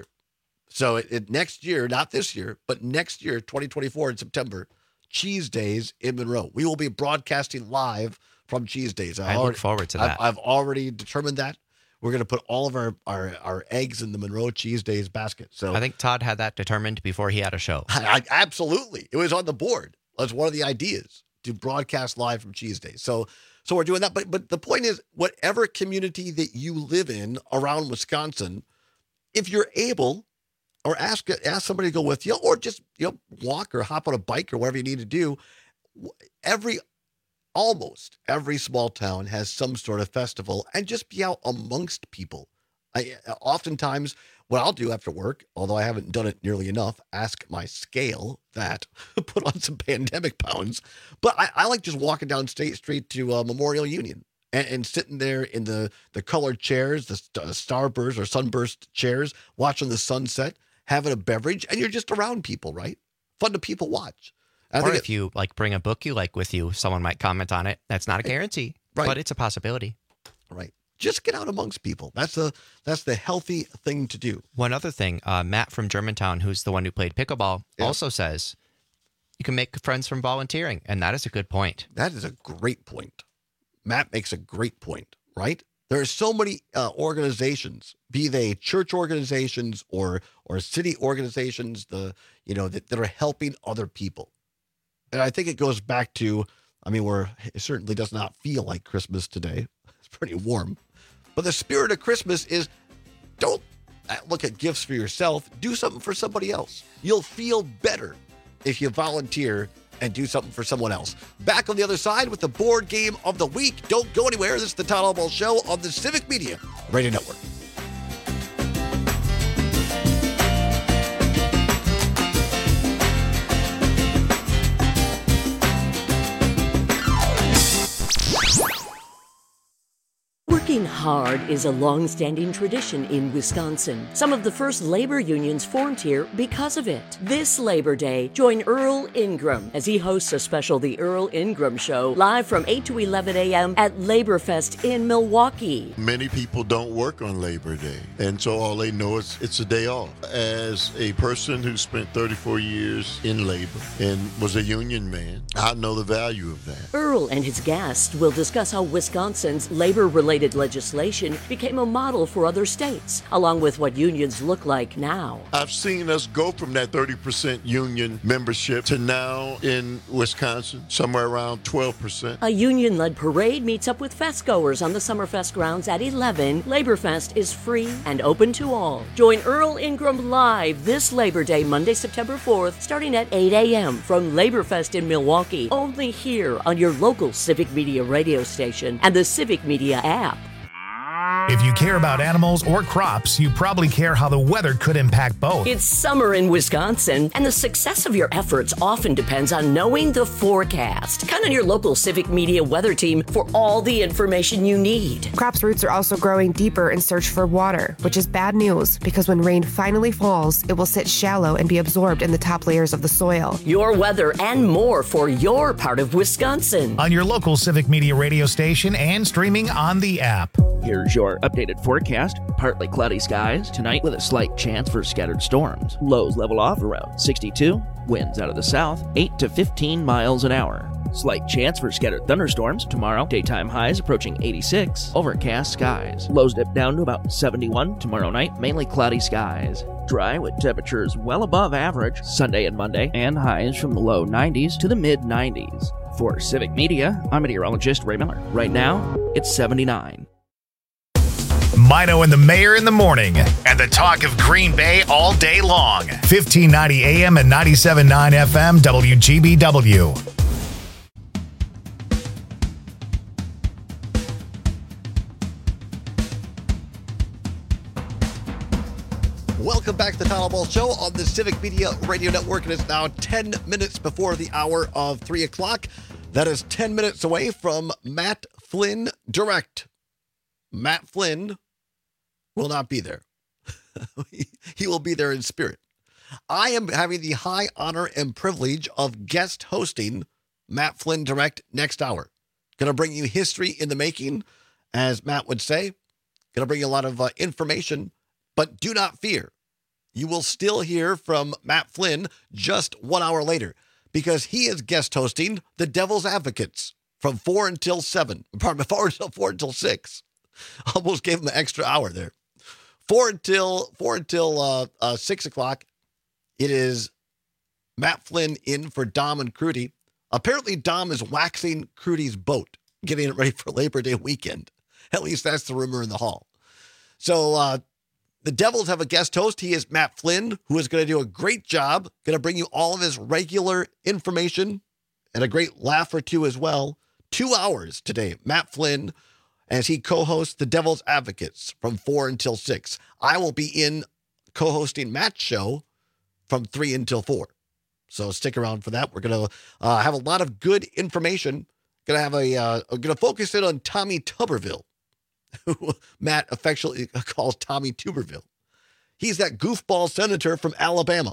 So it, it next year, not this year, but next year, twenty twenty-four in September, Cheese Days in Monroe. We will be broadcasting live from Cheese Days. I look forward to that. I've, I've already determined that. We're going to put all of our, our, our eggs in the Monroe Cheese Days basket. So I think Todd had that determined before he had a show. I, I, absolutely. It was on the board. That's one of the ideas, to broadcast live from Cheese Days. So so we're doing that. But but the point is, whatever community that you live in around Wisconsin, if you're able, or ask ask somebody to go with you, or just you know walk or hop on a bike or whatever you need to do. Every almost every small town has some sort of festival, and just be out amongst people. I oftentimes what I'll do after work, although I haven't done it nearly enough, ask my scale that, put on some pandemic pounds. But I, I like just walking down State Street to uh, Memorial Union and, and sitting there in the the colored chairs, the st- starburst or sunburst chairs, watching the sunset, having a beverage, and you're just around people, right? Fun to people watch. I or think if it, you like bring a book you like with you, someone might comment on it. That's not a guarantee, right. but it's a possibility. Right. Just get out amongst people. That's the that's the healthy thing to do. One other thing, uh, Matt from Germantown, who's the one who played pickleball, Yeah. also says you can make friends from volunteering, and that is a good point. That is a great point. Matt makes a great point, right? There are so many uh, organizations, be they church organizations or or city organizations, the you know that, that are helping other people. And I think it goes back to, I mean, we're it certainly does not feel like Christmas today. It's pretty warm. But the spirit of Christmas is don't look at gifts for yourself. Do something for somebody else. You'll feel better if you volunteer and do something for someone else. Back on the other side with the board game of the week. Don't go anywhere. This is the Todd Albaugh Show on the Civic Media Radio Network. Working hard is a long-standing tradition in Wisconsin. Some of the first labor unions formed here because of it. This Labor Day, join Earl Ingram as he hosts a special The Earl Ingram Show live from eight to eleven a.m. at Laborfest in Milwaukee. Many people don't work on Labor Day, and so all they know is it's a day off. As a person who spent thirty-four years in labor and was a union man, I know the value of that. Earl and his guests will discuss how Wisconsin's labor-related legislation became a model for other states, along with what unions look like now. I've seen us go from that thirty percent union membership to now in Wisconsin, somewhere around twelve percent. A union-led parade meets up with festgoers on the Summerfest grounds at eleven. LaborFest is free and open to all. Join Earl Ingram live this Labor Day, Monday, September fourth, starting at eight a.m. from LaborFest in Milwaukee, only here on your local Civic Media radio station and the Civic Media app. If you care about animals or crops, you probably care how the weather could impact both. It's summer in Wisconsin, and the success of your efforts often depends on knowing the forecast. Count on your local Civic Media weather team for all the information you need. Crops' roots are also growing deeper in search for water, which is bad news because when rain finally falls, it will sit shallow and be absorbed in the top layers of the soil. Your weather and more for your part of Wisconsin. On your local Civic Media radio station and streaming on the app. Here's your updated forecast. Partly cloudy skies tonight with a slight chance for scattered storms. Lows level off around sixty-two. Winds out of the south, eight to fifteen miles an hour. Slight chance for scattered thunderstorms tomorrow. Daytime highs approaching eighty-six. Overcast skies. Lows dip down to about seventy-one tomorrow night. Mainly cloudy skies. Dry with temperatures well above average Sunday and Monday. And highs from the low nineties to the mid nineties. For Civic Media, I'm meteorologist Ray Miller. Right now, it's seventy-nine. Mino and the Mayor in the morning, and the talk of Green Bay all day long. fifteen ninety A M and ninety-seven point nine F M W G B W. Welcome back to the Town Hall Ball Show on the Civic Media Radio Network. It is now ten minutes before the hour of three o'clock. That is ten minutes away from Matt Flynn Direct. Matt Flynn will not be there. He will be there in spirit. I am having the high honor and privilege of guest hosting Matt Flynn Direct next hour. Going to bring you history in the making, as Matt would say. Going to bring you a lot of uh, information, but do not fear. You will still hear from Matt Flynn just one hour later because he is guest hosting the Devil's Advocates from four until seven. Pardon me, four until four until six. Almost gave him an extra hour there. Four until four until uh, uh, six o'clock. It is Matt Flynn in for Dom and Crudy. Apparently, Dom is waxing Crudy's boat, getting it ready for Labor Day weekend. At least that's the rumor in the hall. So uh, the Devils have a guest host. He is Matt Flynn, who is going to do a great job. Going to bring you all of his regular information and a great laugh or two as well. Two hours today, Matt Flynn, as he co-hosts the Devil's Advocates from four until six. I will be in co-hosting Matt's show from three until four. So stick around for that. We're going to uh, have a lot of good information. Going to have a, uh, going to focus in on Tommy Tuberville, who Matt affectionately calls Tommy Tuberville. He's that goofball senator from Alabama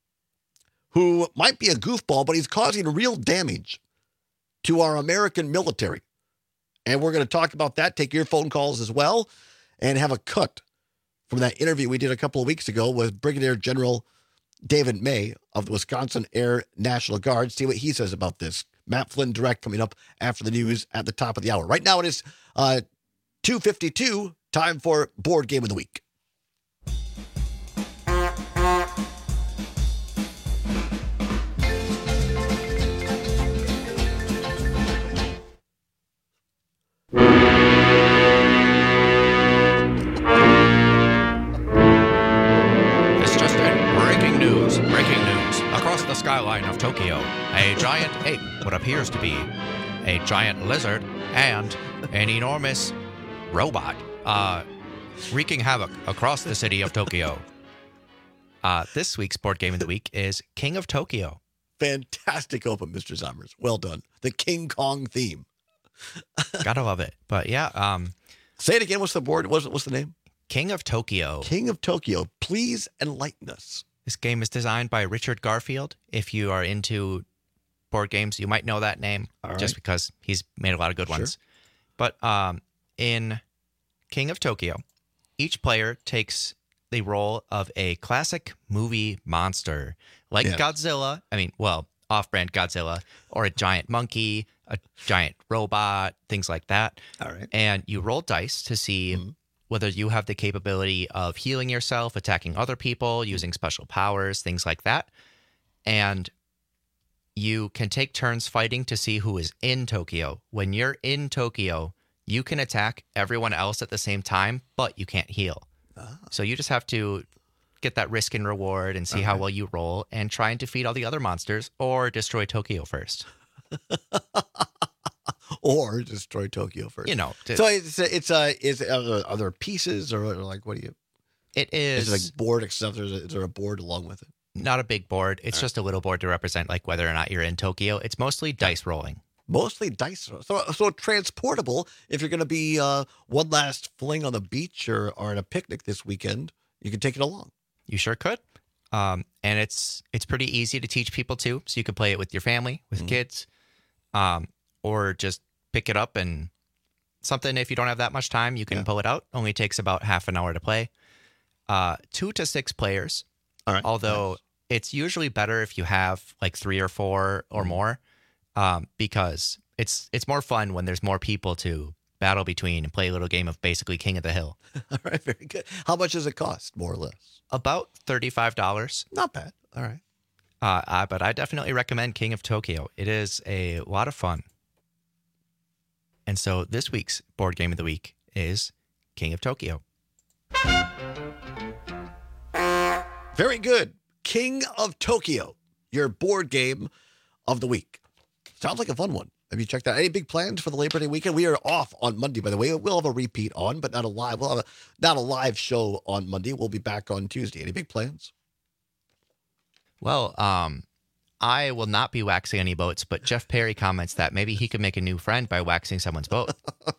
who might be a goofball, but he's causing real damage to our American military. And we're going to talk about that, take your phone calls as well, and have a cut from that interview we did a couple of weeks ago with Brigadier General David May of the Wisconsin Air National Guard. See what he says about this. Matt Flynn Direct coming up after the news at the top of the hour. Right now it is uh, two fifty-two, time for Board Game of the Week. The skyline of Tokyo, a giant ape, what appears to be a giant lizard, and an enormous robot uh, wreaking havoc across the city of Tokyo. Uh, this week's Board Game of the Week is King of Tokyo. Fantastic open, Mister Zommers. Well done. The King Kong theme. Gotta love it. But yeah. Um, Say it again. What's the board? What's, what's the name? King of Tokyo. King of Tokyo. Please enlighten us. This game is designed by Richard Garfield. If you are into board games, you might know that name All just right. because he's made a lot of good sure. ones. But um, in King of Tokyo, each player takes the role of a classic movie monster, like yeah. Godzilla. I mean, well, off-brand Godzilla, or a giant monkey, a giant robot, things like that. All right. And you roll dice to see mm-hmm. whether you have the capability of healing yourself, attacking other people, using special powers, things like that. And you can take turns fighting to see who is in Tokyo. When you're in Tokyo, you can attack everyone else at the same time, but you can't heal. Oh. So you just have to get that risk and reward and see okay. how well you roll and try and defeat all the other monsters or destroy Tokyo first. Or destroy Tokyo first. You know. To, so it's a, it's a, is are there pieces or, or like what do you? It is. Is it like board except there's a, is there a board along with it? Not a big board. It's all just right. a little board to represent like whether or not you're in Tokyo. It's mostly dice rolling. Mostly dice rolling. So so transportable. If you're going to be uh, one last fling on the beach or or at a picnic this weekend, you can take it along. You sure could. Um, and it's it's pretty easy to teach people too. So you can play it with your family, with mm-hmm. kids, um, or just pick it up and something. If you don't have that much time, you can yeah. pull it out. Only takes about half an hour to play. Uh, two to six players. All right. Although nice. It's usually better if you have like three or four or more, um, because it's it's more fun when there's more people to battle between and play a little game of basically King of the Hill. All right, very good. How much does it cost, more or less? About thirty-five dollars. Not bad. All right. Uh, uh, but I definitely recommend King of Tokyo. It is a lot of fun. And so this week's board game of the week is King of Tokyo. Very good. King of Tokyo, your board game of the week. Sounds like a fun one. Have you checked out any big plans for the Labor Day weekend? We are off on Monday, by the way. We'll have a repeat on, but not a live. We'll have a, not a live show on Monday. We'll be back on Tuesday. Any big plans? Well, um, I will not be waxing any boats, but Jeff Perry comments that maybe he could make a new friend by waxing someone's boat.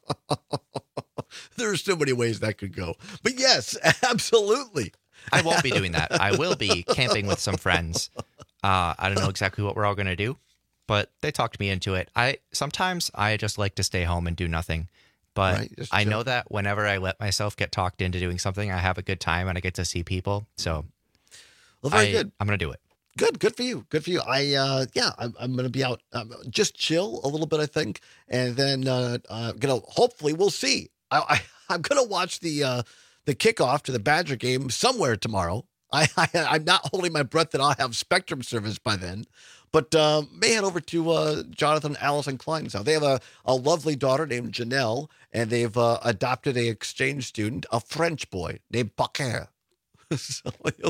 There's so many ways that could go. But yes, absolutely. I won't be doing that. I will be camping with some friends. Uh, I don't know exactly what we're all going to do, but they talked me into it. I sometimes I just like to stay home and do nothing, but right, I know that whenever I let myself get talked into doing something, I have a good time and I get to see people. So well, very I, good. I'm going to do it. Good, good for you. Good for you. I, uh, yeah, I'm, I'm going to be out, um, just chill a little bit, I think, and then uh, uh, gonna hopefully we'll see. I, I I'm going to watch the. Uh, the kickoff to the Badger game somewhere tomorrow. I, I, I'm not holding my breath that I'll have Spectrum service by then, but uh, may head over to uh, Jonathan and Allison Klein's house. They have a, a lovely daughter named Janelle, and they've uh, adopted a exchange student, a French boy named Paquin. So,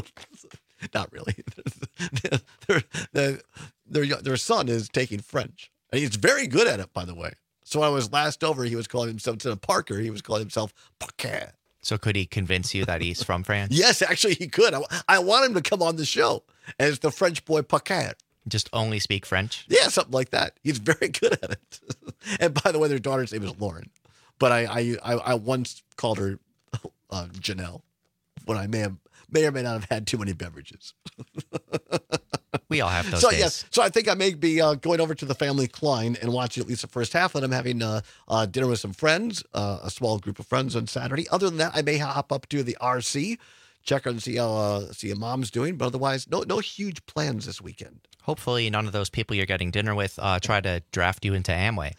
not really. their, their, their, their son is taking French. And he's very good at it, by the way. So when I was last over, he was calling himself, instead of Parker, he was calling himself Paquin. So could he convince you that he's from France? Yes, actually he could. I, I want him to come on the show as the French boy Paquin. Just only speak French? Yeah, something like that. He's very good at it. And by the way, their daughter's name is Lauren. But I I, I, I once called her uh, Janelle when I may have may or may not have had too many beverages. We all have those so, days. Yes, so I think I may be uh, going over to the family Klein and watching at least the first half. And I'm having uh, uh, dinner with some friends, uh, a small group of friends on Saturday. Other than that, I may hop up to the R C, check and see how uh, see how mom's doing. But otherwise, no no huge plans this weekend. Hopefully, none of those people you're getting dinner with uh, try to draft you into Amway.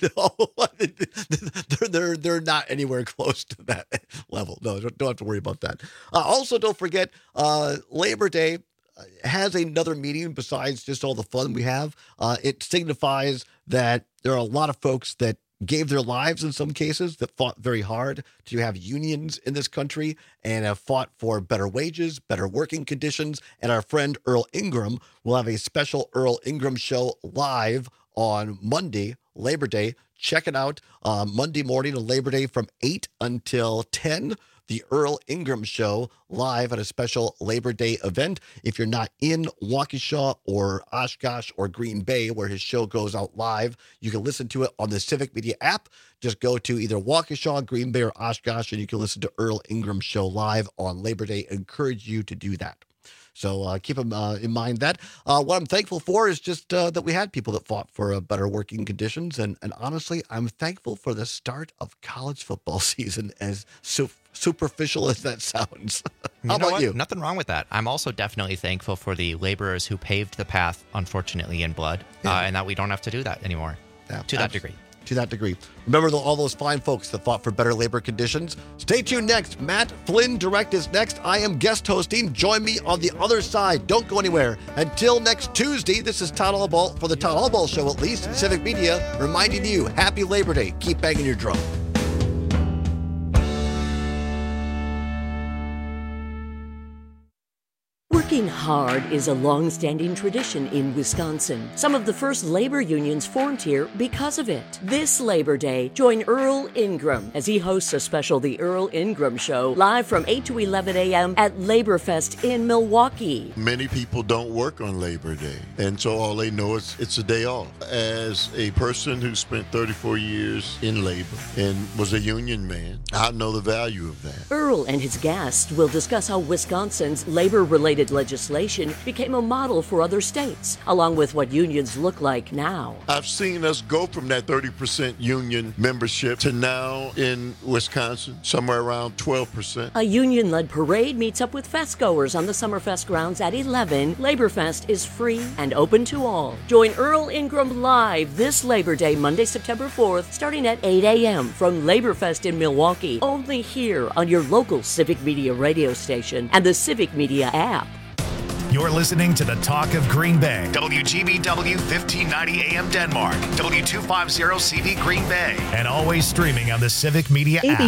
No, they're, they're, they're not anywhere close to that level. No, don't have to worry about that. Uh, also, don't forget, uh, Labor Day has another meaning besides just all the fun we have. Uh, it signifies that there are a lot of folks that gave their lives in some cases, that fought very hard to have unions in this country and have fought for better wages, better working conditions. And our friend Earl Ingram will have a special Earl Ingram show live on Monday, Labor Day. Check it out uh, Monday morning on Labor Day from eight until ten. The Earl Ingram Show live at a special Labor Day event. If you're not in Waukesha or Oshkosh or Green Bay, where his show goes out live, you can listen to it on the Civic Media app. Just go to either Waukesha, Green Bay, or Oshkosh, and you can listen to Earl Ingram Show live on Labor Day. I encourage you to do that. So uh, keep them, uh, in mind that. Uh, what I'm thankful for is just uh, that we had people that fought for uh, better working conditions. And, and honestly, I'm thankful for the start of college football season, as su- superficial as that sounds. How you know about what? you? Nothing wrong with that. I'm also definitely thankful for the laborers who paved the path, unfortunately, in blood, yeah. uh, and that we don't have to do that anymore. Yeah, to that degree. To that degree. Remember the, all those fine folks that fought for better labor conditions? Stay tuned next. Matt Flynn Direct is next. I am guest hosting. Join me on the other side. Don't go anywhere. Until next Tuesday, this is Todd Allball, for the Todd Allball Show at least, Civic Media, reminding you, happy Labor Day. Keep banging your drum. Working hard is a long-standing tradition in Wisconsin. Some of the first labor unions formed here because of it. This Labor Day, join Earl Ingram as he hosts a special The Earl Ingram Show, live from eight to eleven a.m. at Laborfest in Milwaukee. Many people don't work on Labor Day, and so all they know is it's a day off. As a person who spent thirty-four years in labor and was a union man, I know the value of that. Earl and his guests will discuss how Wisconsin's labor-related legislation became a model for other states, along with what unions look like now. I've seen us go from that thirty percent union membership to now in Wisconsin, somewhere around twelve percent. A union-led parade meets up with festgoers on the Summerfest grounds at eleven. Laborfest is free and open to all. Join Earl Ingram live this Labor Day, Monday, September fourth, starting at eight a.m. from Laborfest in Milwaukee, only here on your local Civic Media radio station and the Civic Media app. You're listening to the Talk of Green Bay. W G B W fifteen ninety A M Denmark. W two fifty C V Green Bay. And always streaming on the Civic Media app.